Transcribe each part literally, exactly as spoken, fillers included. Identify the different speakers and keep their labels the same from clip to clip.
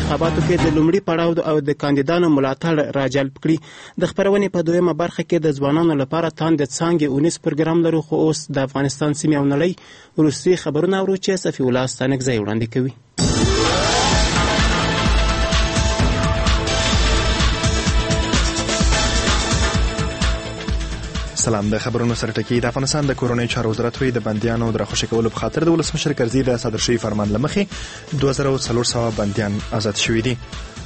Speaker 1: انتخاباتو کې د لومړي پړاو او د کاندیدانو ملاتړ راجلب کړي. د خبرونې په دویمه برخه کې د ځوانانو لپاره تاند څانګې اونیس پروګرام لرو، خو اوس د افغانستان سیمې او نړۍ وروستي خبرونه اورو چې صفي الله ستانکزی وړاندې کوي.
Speaker 2: سلام. د خبرونو سره ټکی د افغانستان د کورونی چارو وزارت وی د بندیانو د راخوشي کولو په خاطر د ولسمشر کرزي د صادر شوی فرمان لمخې دوه زره څلور سوه بندیان آزاد شوي دي.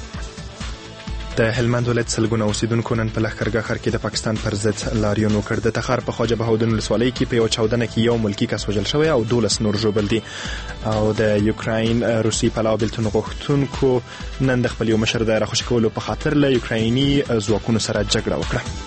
Speaker 2: د هلمند ولایت سلګونه اوسیدونکو نن په لښکرګاه ښار کې د پاکستان پر ضد لاریون وکړ. د تخار په خواجه بهاودین ولسوالۍ کې په یوه چاودنه کې یو ملکي کس وژل شوی او دولس نور ژوبل دي. او د یوکراین روسي پلاو بیلتون غوښتونکو نن د خپل یو مشر د راخوشي کولو په خاطر له یوکرایني ځواکونو سره جګړه وکړه.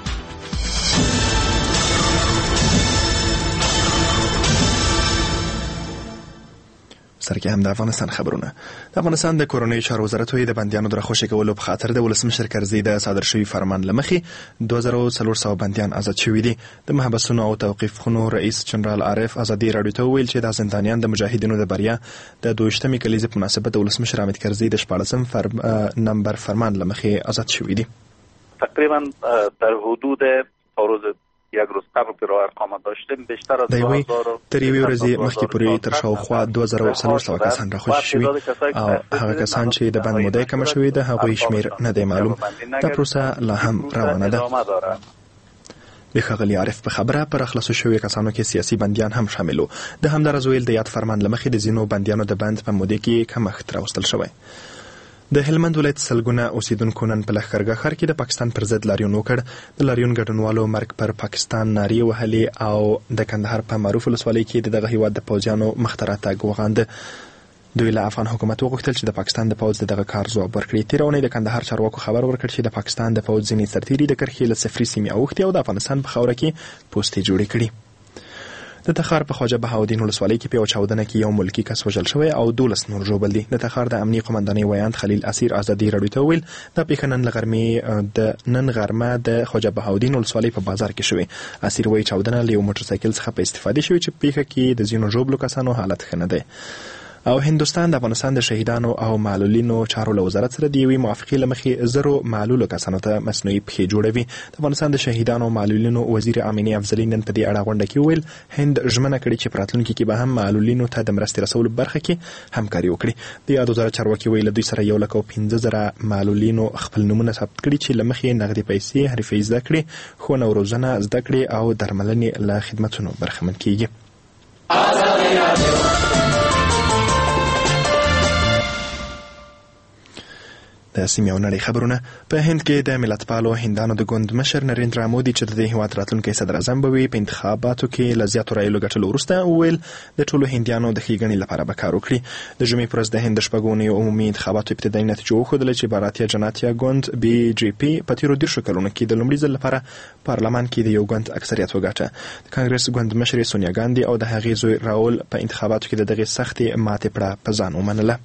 Speaker 2: سرکه هم د افغانستان خبرونه. د افغانستان د کورونی چارو وزارت وی د بندیانو د راخوشي کولو په خاطر د ولسمشر کرزي د صادر شوی فرمان لمخې دوه زره څلور سوه بندیان آزاد شوي دي. د محبسونو او توقيف خونو رئیس جنرال عارف ازادي راډیو ته ویل چې د زندانیان د مجاهدینو د بریا د دویشتمې کلیزې په مناسبت د ولسمشر حامد کرزي د شپاړسم فرم نمبر فرمان لمخې آزاد شوي دي.
Speaker 3: تقریبا در حدود روز یک روز قبل که راه اقامت داشتیم بیشتر از
Speaker 2: دوه هزار تر یوې ورځې مخکې پورې تر شاوخوا دوه زره څلور سوه کسان راخوشي شوي او هغه کسان چې د بند موده کمه شوې ده هغوی شمیر نه دی معلوم. دا پروسه لا هم روانه ده. د ښاغلي عارف په خبره پر خلاصو شوي کسانو کې سیاسي بندیان هم شامل وو. د همدارس ویل د یاد فرمان لمخې د ځینو بندیانو د بند په موده کې کمښت راوستل شوی. د هلمند ولایت سلګونه اوسیدونکو نن په لښکرګاه ښار کې د پاکستان پر ضد لاریون وکړ. د لاریون ګډونوالو مرګ پر پاکستان نارې وهلې او د کندهار په معروف ولسوالۍ کې د دغه هیواد د پوځیانو مخته راتګ وغانده. دوی له افغان حکومت وغوښتل چې د پاکستان د پوځ دغه کار ځواب ورکړي. تېره اونۍ د کندهار چارواکو خبر ورکړ چې د پاکستان د پوځ ځینې سرتیري د کرښې له صفري سیمې اوښتي او د افغانستان په خاوره کې پوستې جوړې کړي. د تخار په خواجه بهاودین ولسوالۍ کې په یو چاودنه کې یو ملکي کس وژل شوی او دولس نور ژوبل دي. د تخار د امنیه قومندانۍ ویاند خلیل اسیر ازادي راډیو ته ویل دا پیښه نن لغرمې د نن غرمه د خواجه بهاودین ولسوالۍ په بازار کې شوی. اسیر وایي چاودنه له یو موټر سایکل څخه په استفاده شوی چې پیښه کې د ځینو ژوبلو کسانو حالت ښه نه دی. او هندوستان د افغانستان د شهیدانو او معلولینو چارو له وزارت سره د یوې موافقې له مخې زرو معلولو کسانو ته مصنوعي پښې جوړوي. د افغانستان د شهیدانو او معلولینو وزیر امینه افضلي نن په دې اړه غونډه کې ویل هند ژمنه کړې چې په راتلونکي کې به هم معلولینو ته د مرستې رسولو برخه کې همکاري وکړي. د یاد وزارت چارواکي ویل دوی سره یو لک او پنځه زره معلولینو خپل نومونه ثبت کړي چې له مخې نغدي پیسې، حرفې زده کړې، ښوونه او روزنه زده کړې او درملنې له خدمتونو برخمن کیږي. د سیمې او نړۍ خبرونه. په هند کې د ملتپالو هندانو د ګوند مشر نریندرا مودي چې د دې هیواد راتلونکی صدر اعظم به وي په انتخاباتو کې له زیاتو رایو ګټلو وروسته وویل د ټولو هندیانو د ښېګڼې لپاره به کار وکړي. د جمعې په ورځ د هند د شپږ اونیو عمومي انتخاباتو ابتدایي نتیجو وښودله چې باراتیا جناتیا ګوند بي جي پي په تېرو دېرشو کلونو کې د لومړي ځل لپاره پارلمان کې د یو ګوند اکثریت وګاټه. د کانګرس ګوند مشرې سونیا ګاندي او د هغې زوی راول په انتخاباتو کې د دغې سختې ماتې پړه په ځان ومنله.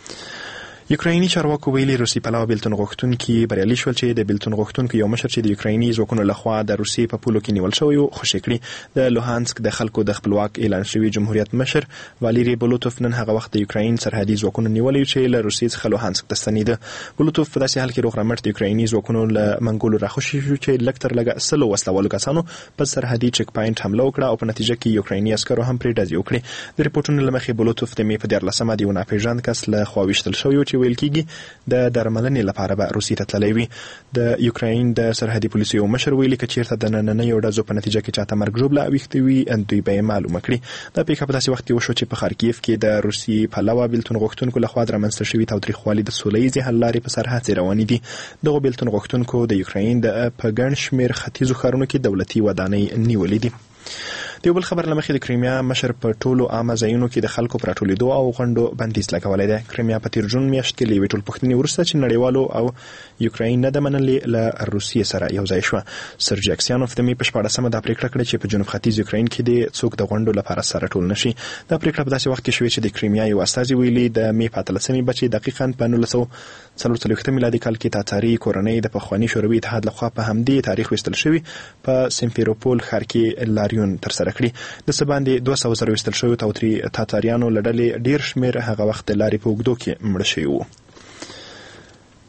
Speaker 2: یوکرایني چارواکو ویلي روسي پلاو بیلتون غوښتونکي بریالي شول چې د بیلتون غوښتونکو یو مشر چې د یوکرایني ځواکونو لخوا د روسیې په پولو کې نیول شوی و خوشي کړي. د لوهانسک د خلکو د خپلواک اعلان شوي جمهوریت مشر والیری بولوتوف نن هغه وخت د یوکراین سرحدي ځواکونو نیولي چې له روسیې څخه لوهانسک ته ستنېده. بولوتوف په داسې حال کې روغ رمټ د یوکرایني ځواکونو له منګولو راخوشي شو چې لږ تر لږه سلو وسلوالو کسانو په سرحدي چک پاینټ حمله وکړه او په نتیجه کې یوکرایني عسکرو هم پرې ډزې وکړې. د ریپورټونو له مخې بولوتوف د مې په دیارلسمه د یو ناپېژاند کس له خوا ویشتل شوی چې ویل کېږي د درملنې لپاره به روسیې ته تللی وي. د یوکراین د سرحدي پولیسو یو مشر ویلي که چېرته د نننیو ډزو په نتیجه کې چاته مرګ ژوبله اوښتې وي دوی به یې معلومه کړي. دا پیښه په داسې وخت کې وشو چې په خارکیف کې د روسي پلوه بیلتون غوښتونکو لخوا د رامنځته شوي تاوتریخوالي د سوله ییزې حل لارې په سر هڅې روانې دي. دغو بیلتون غوښتونکو د یوکراین د په ګڼ شمېر ختیځو ښارونو کې دولتي ودانۍ نیولې دي. د یو بل خبر له مخې د کریمیا مشر په ټولو عامه ځایونو کې د خلکو پر راټولېدو او غونډو بندیز لګولی دی. کریمیا په تېر جون میاشت کې له یوې ټولپوښتنې وروسته چې نړیوالو او یوکراین نه ده منلې له روسیې سره یو ځای شوه. سرجي اکسیانوف د مې په شپاړسمه دا پرېکړه کړې چې په جنوب ختیځ یوکراین کې دې څوک د غونډو لپاره سره راټول نه شي. دا پرېکړه په داسې وخت کې شوې چې د کریمیا یو استازي ویلي د مې په اتلسمې بچې دقیقاً په نولس سوه څلور څلوېښتم میلادي کال کې تاتاري کورنۍ د پخواني شوروي اتحاد لخوا په همدې تاریخ ویستل شوي په سیمفیروپول ښار کې لاریون ترسره کړي. د څه باندې دوه سوه زره ویستل شویو تاتاریانو له ډلې ډېر شمېر هغه وخت د لارې په اوږدو کې مړه شوي وو.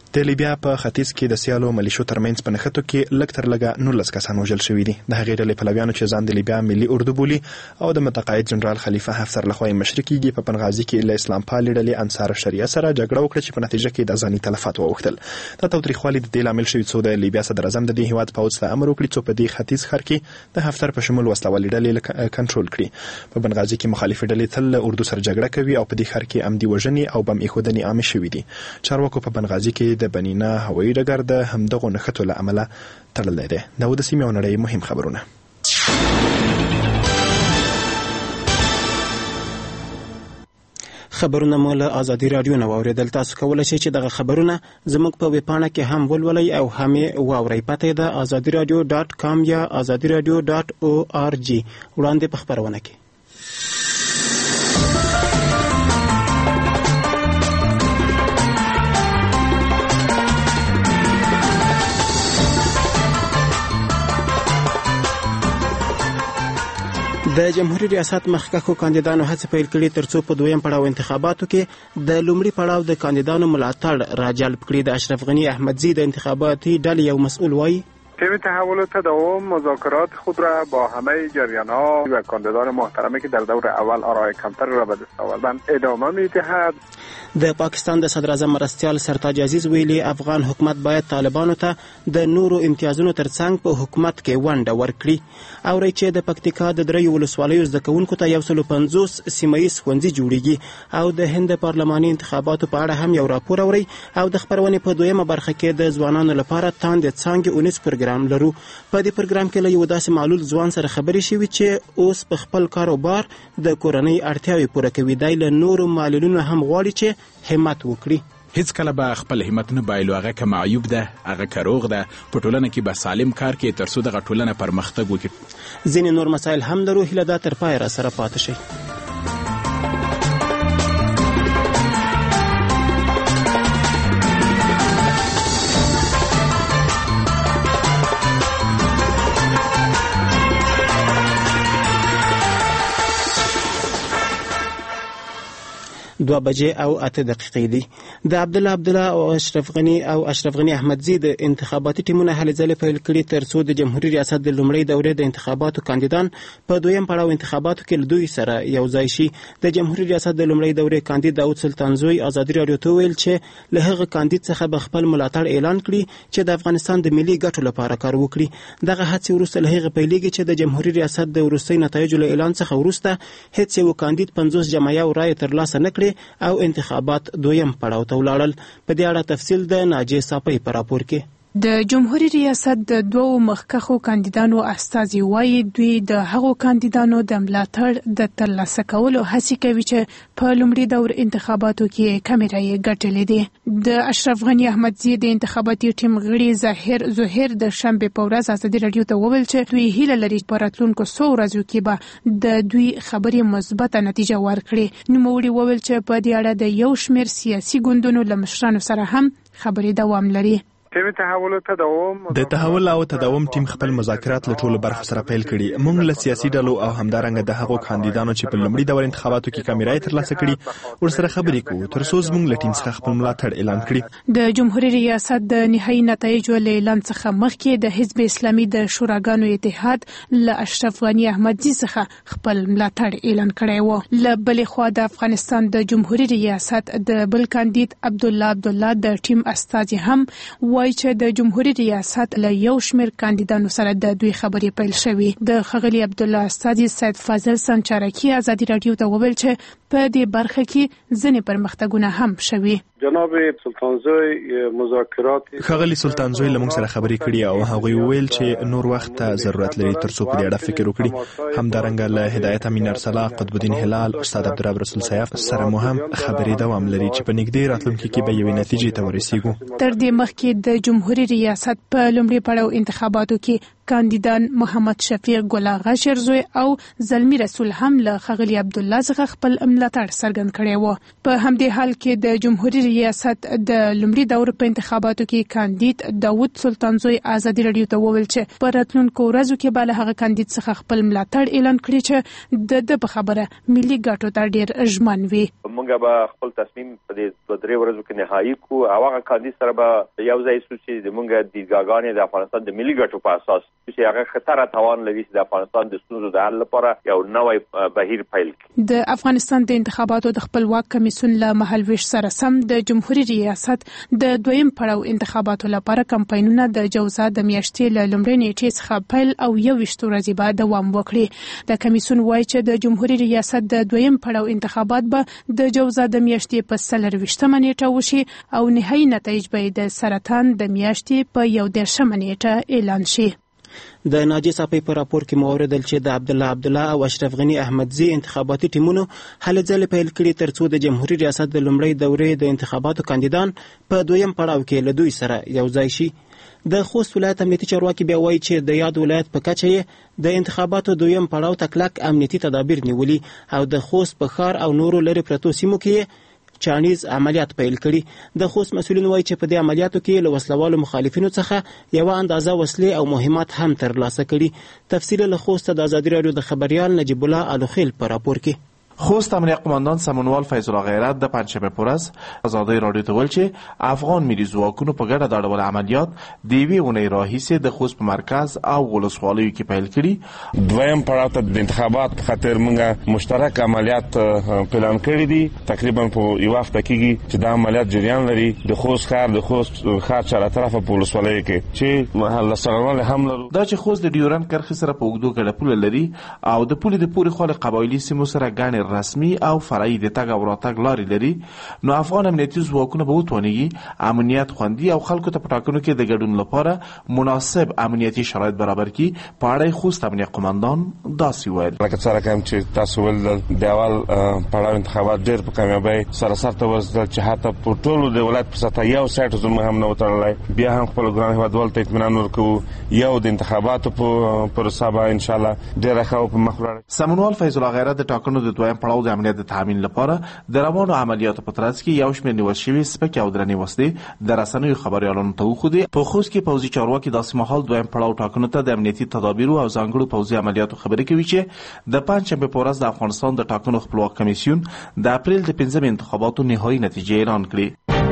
Speaker 2: د لیبیا په ختیځ کې د سیالو ملیشو ترمنځ په نښتو کې لږ تر لږه نولس کسان وژل شوي دي. د هغې ډلې پلویانو چې ځان د لیبیا ملي اردو بولي او د متقاعد جنرال خلیفه حفتر لخوا یې مشري کیږي په بنغازي کې له اسلام پالې ډلې انصار شریعه سره جګړه وکړه چې په نتیجه کې د ځاني تلفات واوښتل. دا تاوتریخوالي د دې لامل شوي څو د لیبیا صدر اعظم د دې هیواد پوځ ته امر وکړي څو په دې ختیځ ښار کې د حفتر په شمول وسلوالې ډلې کنټرول کړي. په بنغازي کې مخالفې ډلې تل له اردو سره جګړه کوي او په دې ښار کې عمدي وژنې او بم ایښودنې عامې شوي دي. چارواکو په بنغازي کې د بنینا هوایي ډګر د همدغو نښتو له امله تړلی دی. دا و د سیمې او نړۍ مهم خبرونه.
Speaker 1: خبرونه مو له ازادي رادیو نه واوریدل. تاسو کولی شئ چې دغه خبرونه زموږ په ویبپاڼه کې هم ولولئ او هم یې واورئ. پته یې ده ازادي رادیو ډاټ کام یا ازادي رادیو ډاټ او آر جی. وړاندې په خبرونه کې د جمهوریت ریاست مخکښو کاندیدانو هڅې پیل کړي ترڅو په دویم پړاو انتخاباتو کې د لومړي پړاو د کاندیدانو ملاتړ راجلب کړي. د اشرف غنی احمدزی د انتخاباتي ډلې یو مسئول وایي
Speaker 4: تیم تحولات تداوم مذاکرات خود را با همه جریان‌ها و کاندیدان محترمی که در دور اول آرای کمتر را به دست آوردند ادامه می‌دهد.
Speaker 1: د پاکستان د صدر اعظم مرستیال سرتاج عزیز ویلي افغان حکومت باید طالبانو ته د نورو امتیازونو ترڅنګ په حکومت کې ونډه ورکړي. اورئ چې د پکتیکا د دریو ولسوالیو زده کوونکو ته یو سل پنځوس سیمه ییز ښوونځي جوړیږي. او د هند پارلماني انتخاباتو په اړه هم یو راپور اورئ. او د خبرونې په دویمه برخه کې د ځوانانو لپاره تاند څانګې اونیس پروګرام لرو. په دې پروګرام کې له یو داسې معلول ځوان سره خبرې شوي چې اوس په خپل کاروبار د کورنۍ اړتیاوې پوره کوي. دی له نورو معلولینو هم غواړي چې همت وکړي.
Speaker 5: هیڅ کله به خپل همت نه بایلو. هغه که معیوب ده، هغه که روغ ده، په ټولنه کې به سالم کار کوي ترڅو دغه ټولنه پرمختګ وکړي.
Speaker 1: ځینې نور مسایل هم لرو. هیله ده تر پایه را سره پاتې شئ. دوه بجې او اته دقیقې دي. د عبدالله عبدالله او اشرف غنی او اشرف غنی احمدزی د انتخاباتي ټیمونه هلې ځلې پیل کړي ترڅو د جمهوریت ریاست د لومړۍ دورې د انتخاباتو کاندیدان په دویم پړاو انتخاباتو کې له دوی سره یو ځای شي. د جمهوریت ریاست د لومړۍ دورې کاندید داود سلطانزوی ازادي رادیو ته ویل چې له هغه کاندید څخه به خپل ملاتړ اعلان کړي چې د افغانستان د ملي ګټو لپاره کار وکړي. دغه هڅې وروسته له هغه پیلېږي چې د جمهوریت ریاست د وروستۍ نتایجو له اعلان څخه وروسته هیڅ یو کاندید پنځوس جمعیه او رایې ترلاسه نه کړي او انتخابات دویم پړاو ته ولاړل. په دې اړه تفصیل د ناجیه صافی په راپور کې.
Speaker 6: د جمهوریت ریاست د دوو مخکښو کاندیدانو استازي وایي دوی د هغو کاندیدانو د ملاتړ د ترلاسه کولو هڅې کوي چې په لومړي دور انتخاباتو کې کمې رایې ګټلې دي. د اشرف غنی احمدزی د انتخاباتي ټیم غړي ظاهر زهیر د شنبې په ورځ ازادي رادیو ته وویل چې دوی هیله لري په راتلونکو څو ورځو کې به د دوی خبرې مثبته نتیجه ورکړي. نوموړي وویل چې په دې اړه د یو شمېر سیاسي ګوندونو له مشرانو سره هم خبرې دوام لري.
Speaker 4: تیم تحول تداوم
Speaker 2: د تحول او تداوم ټیم خپل مذاکرات له ټولو برخو سره پیل کړي. موږ له سیاسي ډلو او همدارنګه د هغو کاندیدانو چې په لومړي دور انتخاباتو کې کمې رایې ترلاسه کړي ورسره خبرې کوو ترڅو زموږ له ټیم څخه خپل ملاتړ اعلان کړي.
Speaker 6: د جمهوریت ریاست د نهایي نتایجو له اعلان څخه مخکې د حزب اسلامي د شوراګانو اتحاد له اشرف غنی احمدزی څخه خپل ملاتړ اعلان کړی و. له بلې خوا د افغانستان د جمهوریت ریاست د بل کاندید عبدالله عبدالله د ټیم استازي هم وایي چې د جمهوریت ریاست له یو شمېر کاندیدانو سره د دوی خبرې پیل شوې. د ښاغلي عبدالله استازي سید فاضل سنچارکي ازادي رادیو ته وویل چې په دې برخه کې ځینې پرمختګونه هم شوي.
Speaker 4: جناب سلطانزوی مذاکرات
Speaker 2: ښاغلي سلطانزوی له موږ سره خبرې کړي او هغوی وویل چې نور وخت ته ضرورت لري ترڅو په دې اړه فکر وکړي. همدارنګه له هدایت امین ارسلا، قطب الدین هلال، استاد عبدالرب رسول سیاف سره مو هم خبرې دوام لري چې په نږدې راتلونکي کې به یوې نتیجې ته ورسیږو.
Speaker 6: تر دې مخکې د جمهوریت ریاست په لومړي پړاو انتخاباتو کې کاندیدان محمد شفیق ګل اغا شیرزوی او زلمی رسول هم له ښاغلي عبدالله څخه خپل ملاتړ څرګند کړی و. په همدې حال کې د جمهوریت ریاست د لومړي دور په انتخاباتو کې کاندید داوود سلطانزوی ازادي رادیو ته وویل چې په راتلونکو ورځو کې به له هغه کاندید څخه خپل ملاتړ اعلان کړي چې د د په خبره ملي ګټو ته ډیر ژمن وي.
Speaker 7: موږ به خپل تصمیم په دې دوه درې ورځو کې نهایی کو او هغه کاندید سره به یو ځای شو چې موږ د دیدګاګانې د افغانستان د ملي ګټو په اساس چې هغه خطر توان لري چې د افغانستان د ستونزو د حل لپاره یو نوې بهیر پیل کړي.
Speaker 6: د افغانستان د انتخاباتو د خپلواک کمیسیون له مهالویش سره سم د جمهوریت ریاست د دویم پړاو انتخاباتو لپاره کمپاینونه د جوزا د میاشتې له لومړۍ نیټې څخه پیل او یو ویشت ورځې بعد دوام وکړي. د کمیسیون وايي چې د جمهوریت ریاست د دویم پړاو انتخابات به د جوزا د میاشتې په څلرویشتمه نیټه وشي او نهایي نتایج به د سرطان د میاشتې په یو دېرشمه نیټه اعلان شي.
Speaker 1: د ناجی صافی په راپور کې موردل چې د عبد الله عبد الله او اشرف غنی احمدزی انتخاباتي ټیمونو هلې ځلې پیل کړي ترڅو د جمهوریت ریاست د لومړۍ دورې د انتخاباتو کاندیدان په دویم پړاو کې له دوی سره یو ځای شي. د خوست ولایت امنیتي چارواکي بیا وایي چې د یاد ولایت په کچه یې د انتخاباتو دویم پړاو ته کلک امنیتي تدابیر نیولي او د خوست په ښار او نورو لرې پرتو سیمو کې چانیز عملیات پیل کړي. د خوست مسؤلین وایي چې په دې عملیاتو کې له وسلوالو مخالفینو څخه یوه اندازه وسلې او مهمات هم ترلاسه کړي. تفصیل له خوست د ازادي راډیو د خبریال نجیب الله الوخیل په راپور کې.
Speaker 8: خوست امنیه قماندان سمونوال فیض الله غیرت د پنجشنبه په ورځ ازادي راډیو ته ویل چې افغان ملي ځواکونو په ګډه د اړول عملیات د یوې اونۍ راهیسې د خوست په مرکز او ولسوالیو کې پیل کړي.
Speaker 9: دویم پړاو ته د انتخابات په خاطر موږ مشترک عملیات پلان کړي دي. تقریبا په یو هفته کېږي چې دا عملیات جریان لري د خوست ښار د خوست ښار چاره طرفه په ولسوالیو کې چې محله سرغړونه هم لرو.
Speaker 8: دا چې خوست د ډیورند کرښې سره په اوږدو ګډه پوله لري او د پولې د پورې خوا له قبایلي سیمو سره ګڼې رسمي او فرعي د تګ او راتګ لارې لري، نو افغان امنیتي ځواکونه به وتوانیږي امنیت خوندي او خلکو ته په ټاکنو کې د ګډون لپاره مناسب امنیتي شرایط برابر کړي. په اړه خوست امنیه قماندان داسې ویل:
Speaker 9: لکه څنګه کوم چې تاسو ول د اول پړاو انتخابات ډېر په کامیابی سره سره ورسېدل چې حتی په ټولو د ولایت په سطح یو سایټ زموږ هم نه وتړلی. بیا هم خپل ګران هیوادوالو ته اطمینان ورکوو یو د انتخاباتو په پروسه به انشاءالله ډېره ښه په مخ ولاړه.
Speaker 8: سمونوال فیض الله غیرت د ټاکنو د دویم پړاو د امنیت د تامین لپاره د روانو عملیاتو په ترڅ کې یو شمېر نیول شوي سپکې او درنې وسلې د رسنیو خبریالانو ته وښودې. په خوست کې پوځي چارواکي داسې مهال دویم پړاو ټاکنو ته د امنیتي تدابیرو او ځانګړو پوځي عملیاتو خبرې کوي چې د پنجشنبې په ورځ د افغانستان د ټاکنو خپلواک کمیسیون د اپریل د پنځمې انتخاباتو نهایي نتیجې اعلان کړې.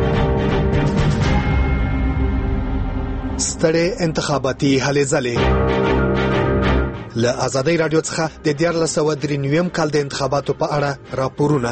Speaker 10: ستړې انتخاباتي هلې ځلې له ازادي راډیو څخه د دیارلس سوه درې نویم کال د انتخاباتو په اړه راپورونه.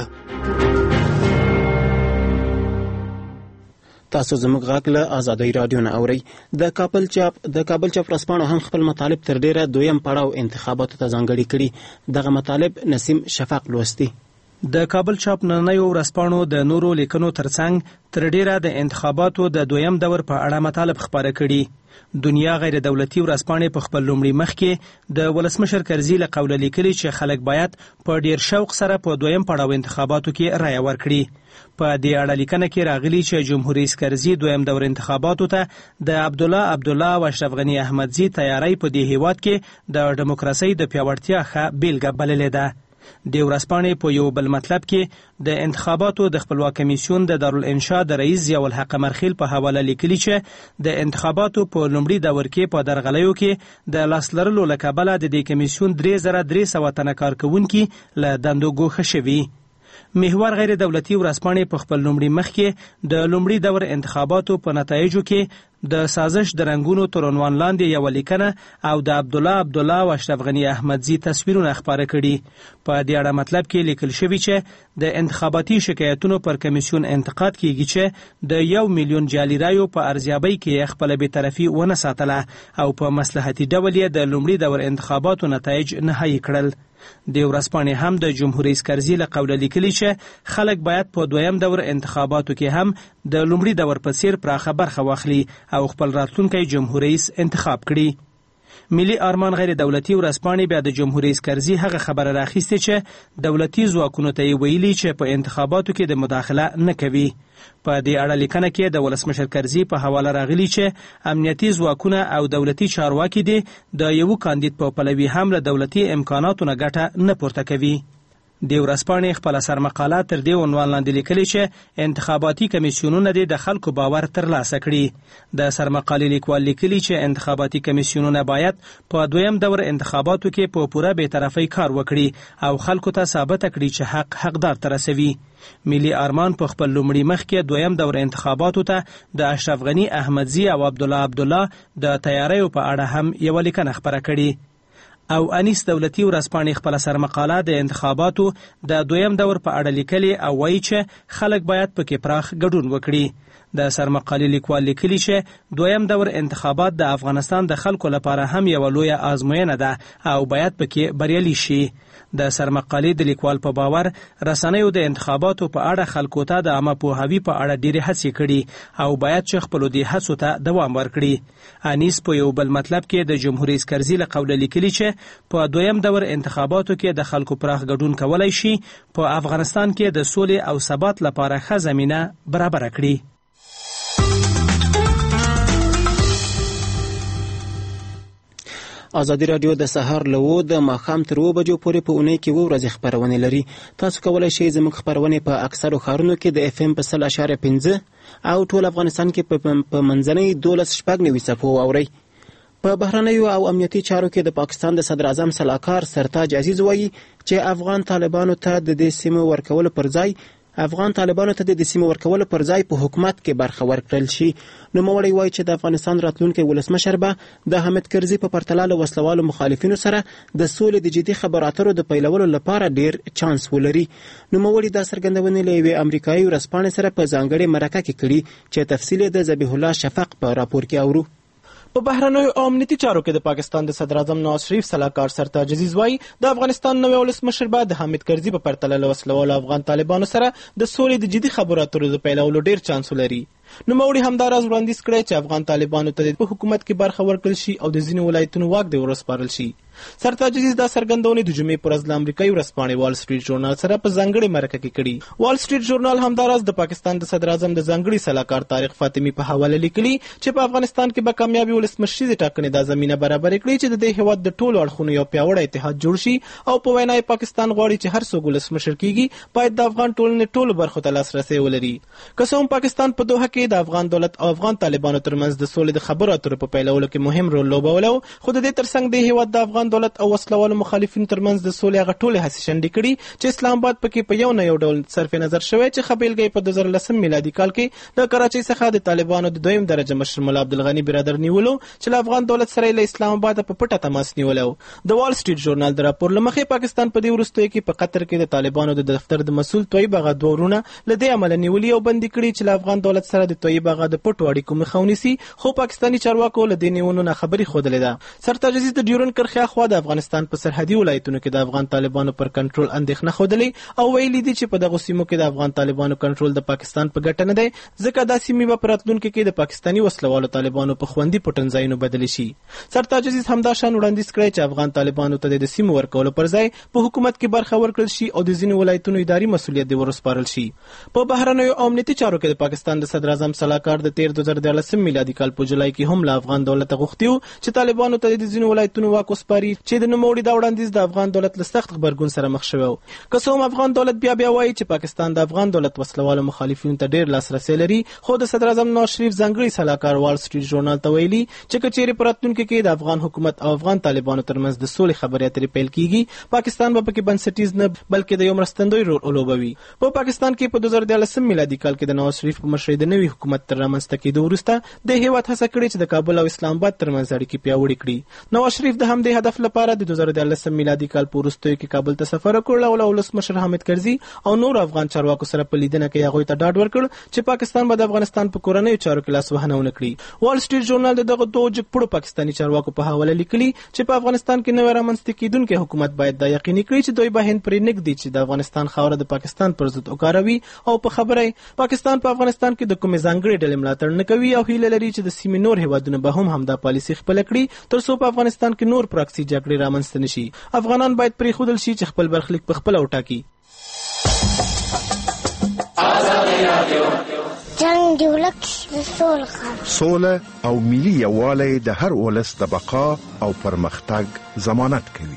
Speaker 1: تاسو زموږ غږ له ازادي راډیو نه اورئ. د کابل چاپ د کابل چاپ ورځپاڼو هم خپل مطالب تر ډیره دویم پړاو انتخاباتو ته ځانګړي کړي. دغه مطالب نسیم شفق لوستي.
Speaker 11: د کابل چاپ نننیو ورځپاڼو د نورو لیکنو ترڅنګ تر ډیره د انتخاباتو د دویم دور په اړه مطالب خپاره کړي. دنیا غیر دولتي ورځپاڼې په خپل لومړي مخ کې د ولسمشر کرزي له قوله لیکلي چې خلک باید په ډیر شوق سره په دویم پړاو انتخاباتو کې رایه ورکړي. په دې اړه لیکنه کې راغلي چې جمهوریت رئیس کرزي دویم دور انتخاباتو ته د عبد الله عبد الله او اشرف غنی احمدزي تیاری په دې هیواد کې د دیموکراسي د پیاوړتیا ښه بیلګه بللې ده. د ورځپاڼې په یو بل مطلب کې د انتخاباتو د خپلواک کمیسیون د دارالانشا د رئیس ضیاء الحق مرخیل په حواله لیکلي چې د انتخاباتو په لومړي دور کې په درغلیو کې د لاس لرلو له کبله د دې کمیسیون درې زره درې سوه تنه کارکوونکي له دندو ګوښه شوي. محور غیر دولتي ورځپاڼې په خپل لومړي مخ کې د لومړي دور انتخاباتو په نتایجو کې د سازش د رنګونو تر عنوان لاندې یوه لیکنه او د عبد الله عبد الله او اشرف غنی احمدزي تصویرونه خپاره کړي. په دې اړه مطلب کې لیکل شوي چې د انتخاباتي شکایتونو پر کمیسیون انتقاد کیږي چې د یو میلیون جعلي رایو په ارزیابۍ کې خپله بېطرفي ونه ساتله او په مصلحتي ډول یې د لومړي دور انتخاباتو نتایج نهایي کړل. د ورځپاڼې هم د جمهوریت رئیس کرزي له قوله لیکلي چې خلک باید په دویم دور انتخاباتو کې هم د لومړي دور په څیر پراخه برخه واخلي او خپل راتلونکی جمهوریت رئیس انتخاب کړي. ملي ارمان غیر دولتي ورځپاڼې بیا د جمهور رئیس کرزي هغه خبره راخیستې چې دولتي ځواکونو ته یې ویلي چې په انتخاباتو کې د مداخله نه کوي. په دې اړه لیکنه کې د ولسمشر کرزي په حواله راغلي چې امنیتي ځواکونه او دولتي چارواکي دي د یو کاندید په پلوي هم له دولتي امکاناتو نه ګټه نه پورته کوي. د ورځپاڼې خپله سرمقاله تر دې عنوان لاندې لیکلي چې انتخاباتي کمیسیونونه دې د خلکو باور ترلاسه کړي. د سرمقالې لیکوال لیکلي چې انتخاباتي کمیسیونونه باید په دویم دور انتخاباتو کې په پوره بېطرفۍ کار وکړي او خلکو ته ثابته کړي چې حق حقدار ته رسوي. ملي ارمان په خپل لومړي مخ کې دویم دور انتخاباتو ته د اشرف غني احمدزي او عبدالله عبدالله د تیاریو په اړه هم یوه لیکنه خپره کړي. او انیس دولتي ورځپاڼې خپله سرمقاله د انتخاباتو د دویم دور په اړه لیکلي او وایي چې خلک باید پکې پراخ ګډون وکړي. د سرمقالې لیکوال لیکلي چې دویم دور انتخابات د افغانستان د خلکو لپاره هم یوه لویه آزموینه ده او باید پکې بریالي شي. د سرمقالې د لیکوال په باور رسنیو د انتخاباتو په اړه خلکو ته د عامه پوهاوي په اړه ډېرې هڅې کړي او باید چې خپلو دې هڅو ته دوام ورکړي. انیس په یو بل مطلب کې د جمهور رئیس کرزي له قوله لیکلي چې په دویم دور انتخاباتو کې د خلکو پراخ ګډون کولی شي په افغانستان کې د سولې او ثبات لپاره ښه زمینه برابره کړي.
Speaker 1: ازادي راډیو د سهار له اوه د ماښام تر اوه بجو پورې په اونۍ کې اوه ورځې خپرونې لري. تاسو کولی شئ زموږ خپرونې په اکثرو ښارونو کې د اف ام په سل اشاریه پنځه او ټول افغانستان کې په منځنۍ دولس شپږ نوي څپو واورئ. په بهرنیو او امنیتي چارو کې د پاکستان د صدر اعظم سلاکار سرتاج عزیز وایي چې افغان طالبانو ته د دې سیمو ورکولو پر ځای افغان طالبانو ته د سیمو ورکولو پر ځای په حکومت کې برخه ورکړل شي. نوموړی وایي چې د افغانستان راتلونکی ولسمشر به د حامد کرزي په پرتله له وسلوالو مخالفینو سره د سولې د جدي خبرو اترو د پیلولو لپاره ډیر چانس ولري. نوموړي دا څرګندونې له یوې امریکایي ورځپاڼې سره په ځانګړې مرکه کې کړي چې تفصیل د ذبیح الله شفق په راپور کې اورو.
Speaker 12: په بهرنیو او امنیتي چارو کې د پاکستان د صدر اعظم نواز شریف سلاکار سرتاج عزیز وایي د افغانستان نوی ولسمشر به د حامد کرزي په پرتله له وسلوالو افغان طالبانو سره د سولې د جدي خبرو اترو د پیلولو ډیر چانس لري. نوموړي همداراز وړاندیز کړی چې افغان طالبانو ته په حکومت کې برخه ورکړل شي او د ځینو ولایتونو واک دې ورسپارل شي. سرتاج عزیز دا څرګندونې د جمعې پر ورځ له امریکایي ورځپاڼې وال سټریټ ژورنال سره په ځانګړې مرکه کې کړي. وال سټریټ ژورنال همداراز د پاکستان د صدر اعظم د ځانګړي سلاکار طارق فاطمي په حواله لیکلي چې په افغانستان کې به کامیابي ولسمشریزې ټاکنې دا زمینه برابر کړي چې د دې هېواد د ټولو اړخونو یو پیاوړی اتحاد جوړ شي او په وینا یې پاکستان غواړي چې هر څوک ولسمشر کیږي باید د افغان ټولنې ټولو برخو ته لاسرسی ولري. که څه هم پاکستان په دوحه کې د افغان دولت او افغان طالبانو ترمنځ د سولې د خبرو اترو په پیلولو کې مهم رول لوبولو، خو د دې ترڅنګ د هېواد د افغان دولت او وسلوالو مخالفینو ترمنځ د سولې هغه ټولې هڅې شنډې کړي چې اسلام آباد پکې په یو نه یو ډول صرف نظر شوی چې ښه بېلګه یې په دوه زره لسم میلادي کال کې د کراچۍ څخه د طالبانو د دویم درجه مشر ملا عبدالغني برادر نیولو چې له افغان دولت سره له اسلام آباد په پټه تماس نیولو. د وال سټریټ ژورنال د راپور له مخې پاکستان په دې وروستیو کې په قطر کې د طالبانو د دفتر د مسؤل طیب اغا دوه ورونه له دې امله نیولي او بندي کړي چې له افغان دولت سره د طیب اغا د پټو اړیکو مخه ونیسي، خو پاکستاني چارواکو له دې نیونو نه خبرې ښودلې ده. سرتاج عزیز د ډیورن کرښې اخوا د افغانستان په سرحدي ولایتونو کې د افغان طالبانو پر کنټرول اندېښنه ښودلې او ویلي دي چې په دغو سیمو کې د افغان طالبانو کنټرول د پاکستان په ګټه نه دی، ځکه دا سیمې به په راتلونکي کې د پاکستاني وسلوالو طالبانو په خوندي پټنځایونو بدلې شي. سرتاج عزیز همدا شان وړاندیز کړی چې افغان طالبانو ته د سیمو ورکولو پر ځای په حکومت کې برخه ورکړل شي او د ځینو ولایتونو اداري مسؤلیت دې ورسپارل شي. په بهرنیو او امنیتي چارو کې د پاکستان د صدر اعظم سلاکار د تیر دوه زره دیارلسم میلادي کال په جولای کې هم له افغان دولت غوښتي وو چې طالبانو ته د ځینو ولایتونو واک وسپاري، چې د نوموړي دا وړاندیز د افغان دولت له سخت غبرګون سره مخ شوی و. که څه هم افغان دولت بیا بیا وایي چې پاکستان د افغان دولت وسلوالو مخالفینو ته ډېر لاسرسی لري، خو د صدر اعظم نواز شریف ځانګړي سلاکار وال سټریټ ژورنال ته ویلي چې که چیرې په راتلونکي کې د افغان حکومت او افغان طالبانو ترمنځ د سولې خبرې اترې پیل کیږي، پاکستان به پکې بنسټیز نه بلکې د یو مرستندوی رول ولوبوي. په پاکستان کې په دوه زره دیارلسم میلادي کال کې د نواز شریف په مشرۍ د نوي حکومت تر رامنځته کېدو وروسته د هېواد هڅه کړې چې د کابل او اسلام آباد ترمنځ اړیکې پیاوړې کړي. نواز شریف د همدې هدف هدف لپاره د دوه زره دیارلسم میلادي کال په وروستیو کې کابل ته سفر وکړ او له ولسمشر حامد کرزي او نور افغان چارواکو سره په لیدنه کې هغوی ته ډاډ ورکړ چې پاکستان به د افغانستان په کورنیو چارو کې لاسوهنه ونه کړي. وال سټریټ ژورنال دغه دوه جګپړو پاکستاني چارواکو په حواله لیکلي چې په افغانستان کې نوې رامنځته کیدونکي حکومت باید دا یقیني کړي چې دوی به هند پرې نږدې چې د افغانستان خاوره د پاکستان پر ضد وکاروي او په خبره پاکستان په افغانستان کې د کومې ځانګړې ډلې ملاتړ نه کوي او هیله لري چې د سیمې نور هیوادونه به هم همدا پالیسي خپل کړي تر څو په افغانستان کې نور پراکسي جګړې رامنځته نشي. افغانان باید پرېښودل شي چې خپل برخلیک په خپله وټاکي.
Speaker 13: جنګ د ولس د سولې سوله او ملي یووالی د هر ولس د بقا او پرمختګ ضمانت کوي.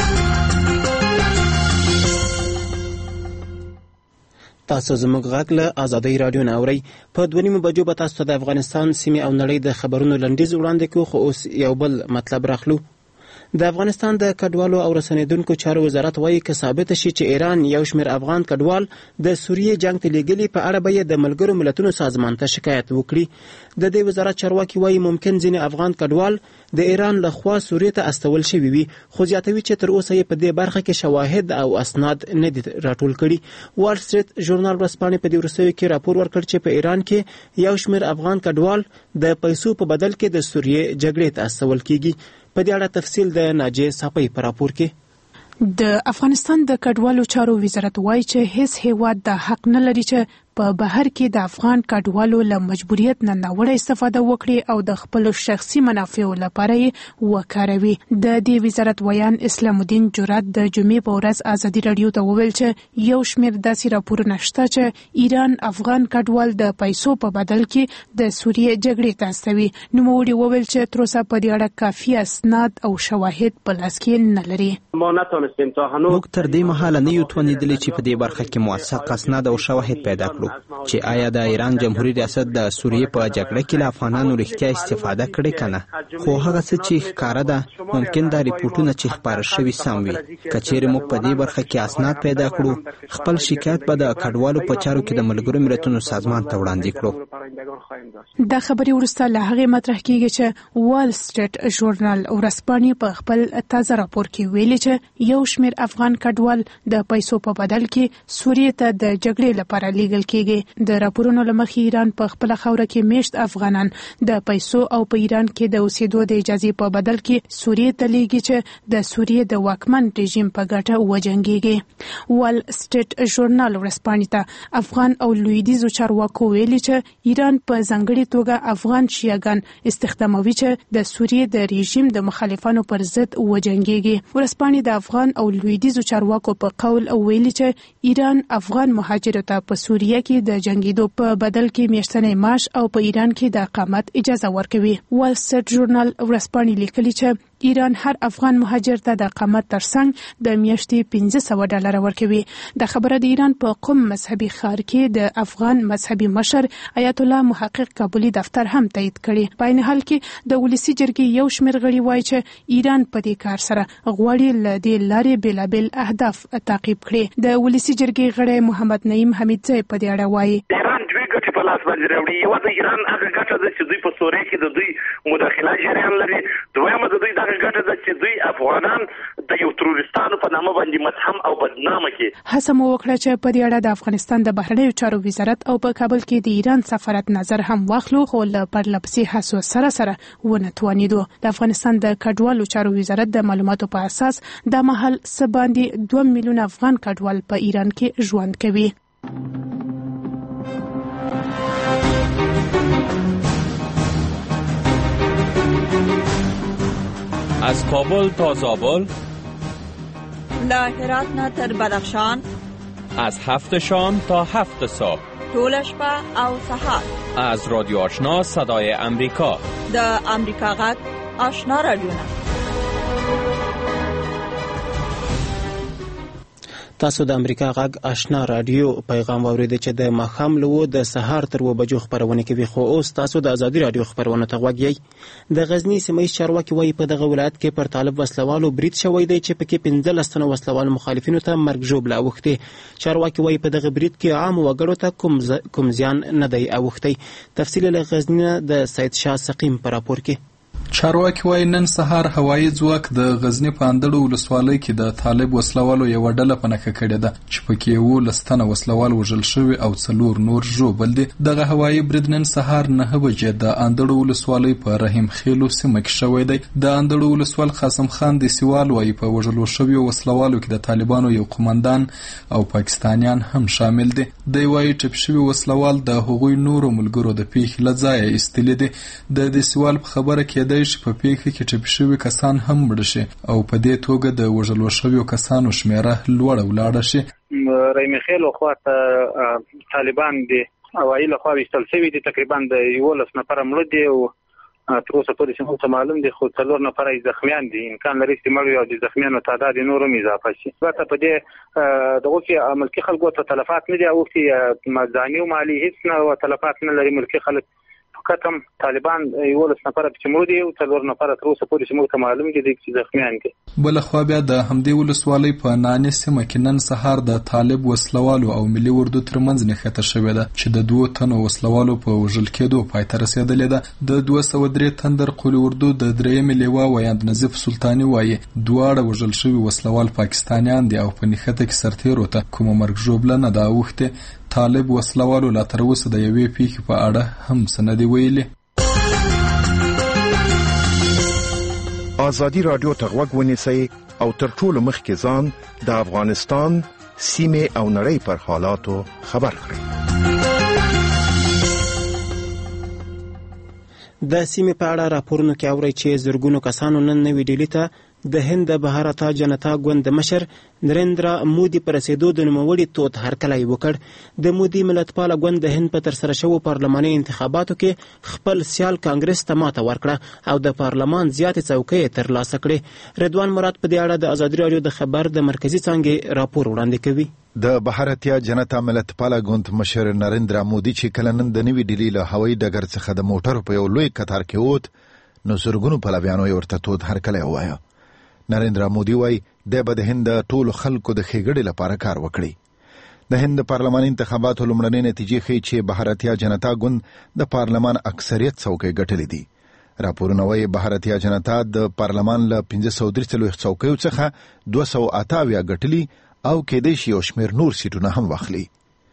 Speaker 1: تاسو زموږ غږ له ازادۍ رادیو نه اورئ. په دوه نیمو بجو به تاسو ته د افغانستان سیمې او نړۍ د خبرونو لنډیز وړاندې کړو، خو اوس یو بل مطلب راخلو. د افغانستان د کډوالو او رسنیدونکو چارو وزارت وایي که ثابت شي چې ایران یو شمېر افغان کډوال د سوریې جنگ ته لیږلي، په اړه به یې د ملګرو ملتونو سازمان ته شکایت وکړي. د دې وزارت چارواکي وایي ممکن ځینې افغان کډوال د ایران له خوا سوریې ته استول شوي وي، خو زیاتوي چې تر اوسه یې په دې برخه کې شواهد او اسناد نه دي راټول کړي. وال سټریټ ژورنال ورځپاڼې په دې وروستیو کې راپور ورکړ چې په ایران کې یو شمېر افغان کډوال د پیسو په بدل کې د سوریې جګړې ته استول کیږي. په دې اړه تفصیل د ناجیه صاحب په راپور کې.
Speaker 6: د افغانستان د کډوالو چارو وزارت وایي چې هیڅ هیواد د حق نه لري چې په بهر کې د افغان کډوالو له مجبوریت نه ناوړه استفاده وکړي او د خپل شخصي منافعو لپاره یې وکاروي. د دې وزارت ویان اسلام الدین جرات د جمعې په ورځ ازادي رادیو ته وویل چې یو شمېر داسې راپورونه شته چې ایران افغان کډوال د پیسو په بدل کې د سوریې جګړې ته استوي. نوموړي وویل چې تر اوسه په دې اړه کافي اسناد او شواهد په لاس کې نه لري.
Speaker 14: موږ تر دې مهاله نه یو توانېدلي چې په دې برخه کې موثق اسناد او شواهد پیدا کړو چې آیا د ایران جمهوریت ریاست د سوریې په جګړه کې له افغانانو رښتیا استفاده کړې کنه. خو هغه څه چې ښکاره ده ممکن دا ریپورتونه چې خپاره شوي سم وي. که چیرې موږ په دې برخه کې اسناد پیدا کړو خپل شکایت به د کډوالو په چارو کې د ملګرو ملتونو سازمان ته وړاندې کړو.
Speaker 6: دا خبرې وروسته له هغې مطرح کیږي چې وال سټریټ ژورنال ورځپاڼې په خپل تازه راپور کې ویلي چې یو شمېر افغان کډوال د پیسو په بدل کې سوریې ته د جګړې لپاره لیږل کیږي. د راپورونو له مخې ایران په خپله خاوره کې میشت افغانان د پیسو او په ایران کې د اوسېدو د اجازې په بدل کې سوریې ته لیږي چې د سوریې د واکمن رژیم په ګټه وجنګېږي. وال سټریټ ژورنال ورځپاڼې ته افغان او لویدیځو چارواکو ویلي چې ایران په ځانګړې توګه افغان شیعهګان استخداموي چې د سوریې د رژیم د مخالفانو پر ضد وجنګېږي. ورځپاڼې د افغان او لویدیځو چارواکو په قول ویلي چې ایران افغان مهاجرو ته په سوریه کې د جنگیدو په بدل کې میاشتنی معاش او په ایران کې د اقامت اجازه ورکوي. وال سټریټ ژورنال ورځپاڼې لیکلي چې ایران هر افغان مهاجر ته د اقامت ترڅنګ د میاشتې پنځه سوه ډالره ورکوي. دا خبره د ایران په قم مذهبي ښار کې د افغان مذهبي مشر آیت الله محقق کابلي دفتر هم تایید کړي. په عین حال کې د ولسي جرګې یو شمېر غړي وایي چې ایران په دې کار سره غواړي له دې لارې بېلابېل اهداف تعقیب کړي. د ولسي جرګې غړی محمد نعیم حمیدزی په دې اړه وایي
Speaker 15: ایران دوی ګټې په لاس باندې راوړي. یوه د ایران هغه ګټه ده چې دوی په سوریې کې د دوی مداخله جریان لري. دویمه د دوی دغه ګټه ده چې دوی افغانان د یو تروریستانو په نامه باندې متهم او بدنامه کړي.
Speaker 6: هڅه مو وکړه چې په دې اړه د افغانستان د بهرنیو چارو وزارت او په کابل کې د ایران سفارت نظر هم واخلو، خو له پرلپسې هڅو سره سره ونه توانېدو. د افغانستان د کډوالو چارو وزارت د معلوماتو په اساس دا مهال څه باندې دوه میلیونه افغان کډوال په ایران کې ژوند کوي.
Speaker 16: از کابل تا زابل،
Speaker 17: له هرات نه تر بدخشان،
Speaker 16: از هفت شام تا هفت صبح،
Speaker 17: طول شپه او سحر،
Speaker 16: از رادیو آشنا صدای امریکا،
Speaker 17: د امریکا غږ آشنا رادیو.
Speaker 1: تاسو د امریکا غږ آشنا رادیو پیغام واورید چې د ماښام له د سهار تر اوه بجو خبرونه کوي. خو اوس تاسو د ازادي رادیو خبرونه ته غوږ یئ. د غزني سیمه ییز چارواکي وایي په دغه ولایت کې پر طالب وسلوالو برید شوی دی چې پکې پنځلس تنه وسلوال مخالفینو ته مرګ ژوبله اوښتې. چارواکي وایي په دغه برید کې عام وګړو ته کوم کوم زیان نه دی اوښتی. تفصیل له غزني د سید شاه سقیم په راپور کې.
Speaker 18: چارواکي وایي نن سهار هوایي ځواک د غزني په اندړو ولسوالۍ کې د طالب وسلوالو یوه ډله په نښه کړې ده چې پکې یولس تنه وسلوال وژل شوي او څلور نور ژوبل دي. دغه هوایي برید نن سهار نهه بجې د اندړو ولسوالۍ په رحیم خیلو سیمه کې شوی دی. د اندړو ولسوال قاسم خان دیسیوال وایي په وژلو شویو وسلوالو کې د طالبانو یو قومندان او پاکستانیان هم شامل دي. دی وایي ټپ شوي وسلوال د هغوی نورو ملګرو د پیښې له ځایه ایستلي دي. د دیسیوال په خبره کېدی چې په پیښه کې ټپي شوي کسان هم مړه شي او په دې توګه د وژلو شویو کسانو شمیره لوړه ولاړه شي.
Speaker 19: رحیم خیل خواته طالبان دي هوایي لخوا ویستل شوي دي، تقریبا د یولس نفره مړه دي او تر اوسه پورې چې موږ ته معلوم دي خو څلور نفره یې زخمیان دي. امکان لري چې مړ وي او د زخمیانو تعداد یې نور هم اضافه شي. البته په دې دغو کې ملکي خلکو ته تلفات نه دي اوښتي، مداني او مالي هېڅ نه تلفات نه لري ملکي خلک. کتم طالبان یولس نفره چې مړه دي او څلور نفره تر اوسه پورې چې موږ ته معلوم دي چې زخمیان دي.
Speaker 18: بلخوا بیا د همدې ولسوالۍ په نانې سیمه کې نن سهار د طالب وسلوالو او ملي اردو ترمنځ نښته شوې ده چې د دوو تنو وسلوالو په وژل کېدو پای ته رسېدلې ده. د دوه سوه درې تندر قول اردو د درېیمې لیوا ویاند نظیف سلطاني وایي دواړه وژل شوي وسلوال پاکستانیان دي او په نښته کې سرتیرو ته کومه مرګ ژوبله نه ده اوښتې. طالب وسلوالو لا تر اوسه د یوې پیښې په اړه هم څه نه دي ویلي.
Speaker 13: ازادي راډیو ته غوږ ونیسئ او تر ټولو مخکې ځان د افغانستان سیمې او نړۍ پر حالاتو خبر کړئ.
Speaker 1: د سیمې په اړه راپورونو کې اورئ چې زرګونو کسانو نن نوې ډیلي ته د هند د بهارته جنتا ګوند د مشر نریندرا مودي پر رسېدو د نوموړي تود هرکلی وکړ. د مودي ملتپاله ګوند د هند په ترسره شوو پارلماني انتخاباتو کې خپل سیال کانګرس ته ماته ورکړه او د پارلمان زیاتې څوکۍ ترلاسه کړې. رضوان مراد په دې اړه د ازادي راډیو د خبر د مرکزي څانګې راپور وړاندې کوي.
Speaker 20: د بهارتیا جنتا ملتپاله ګوند مشر نریندرا مودي چې کله نن د نوې ډیلي له هوایي ډګر څخه د موټرو په یو لوی کتار کې ووت نو زرګونو پلویانو یې ورته تود هرکلی ووایه. نریندرا مودي وایي دی به د هند د ټولو خلکو د ښېګړې لپاره کار وکړي. د هند د پارلماني انتخاباتو لومړنۍ نتیجې ښیي چې بهارتیا جنتا ګوند د پارلمان اکثریت څوکۍ ګټلې دي. راپورونه وایي بهارتیا جنتا د پارلمان له پنځه سوه درې څلوېښت څوکیو څخه دوه سوه اته اویا ګټلي او کېدای شي یو شمېر نور سیټونه هم واخلي.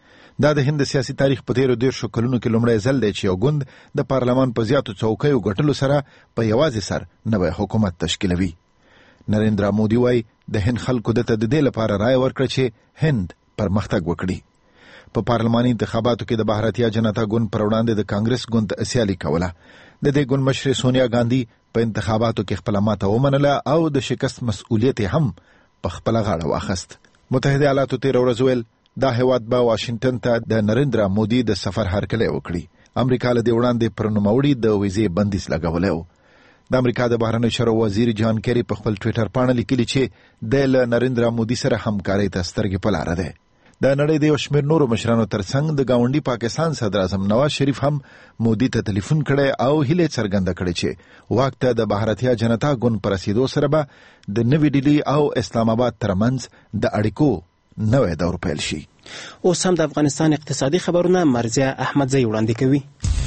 Speaker 20: دا د هند سیاسي تاریخ په تیرو دېرشو کلونو کې لومړی ځل دی چې یو ګوند د پارلمان په زیاتو څوکیو ګټلو سره په یوازې سر نوی حکومت تشکیلوي. نریندرا مودي وایي د هند خلکو دته د دې لپاره رایه ورکړه چې هند پرمختګ وکړي. په پارلماني انتخاباتو کې د بهارتیا جنتا ګوند پر وړاندې د کانګرس ګوند سیالي کوله. د دې ګوند مشر سونیا ګاندي په انتخاباتو کې خپله ماته ومنله او د شکست مسؤلیت هم په خپله غاړه واخیست. متحده ایالاتو تېره ورځ ویل دا هیواد به واشنګټن ته د نریندرا مودي د سفر هرکلی وکړي. امریکا له دې وړاندې پر نوموړي د ویزې بندیز لګولی و. د امریکا د بهرنیو چارو وزیر جان کیری په خپل ټویټر پاڼه لیکلي چې د له نریندرا مودي سره همکارۍ ته سترګې په لاره ده. د نړۍ د یو شمېر نورو مشرانو ترڅنګ د ګاونډي پاکستان صدر اعظم نواز شریف هم مودي ته ټلیفون کړی او هیله څرګنده کړې چې واک ته د بهارتیا جنتا ګوند پر رسېدو سره به د نوې ډیلي او اسلام آباد ترمنځ د اړیکو نوی دور پیل شي.
Speaker 1: اوس هم د افغانستان اقتصادي خبرونه مرزیه احمدزی وړاندې کوي.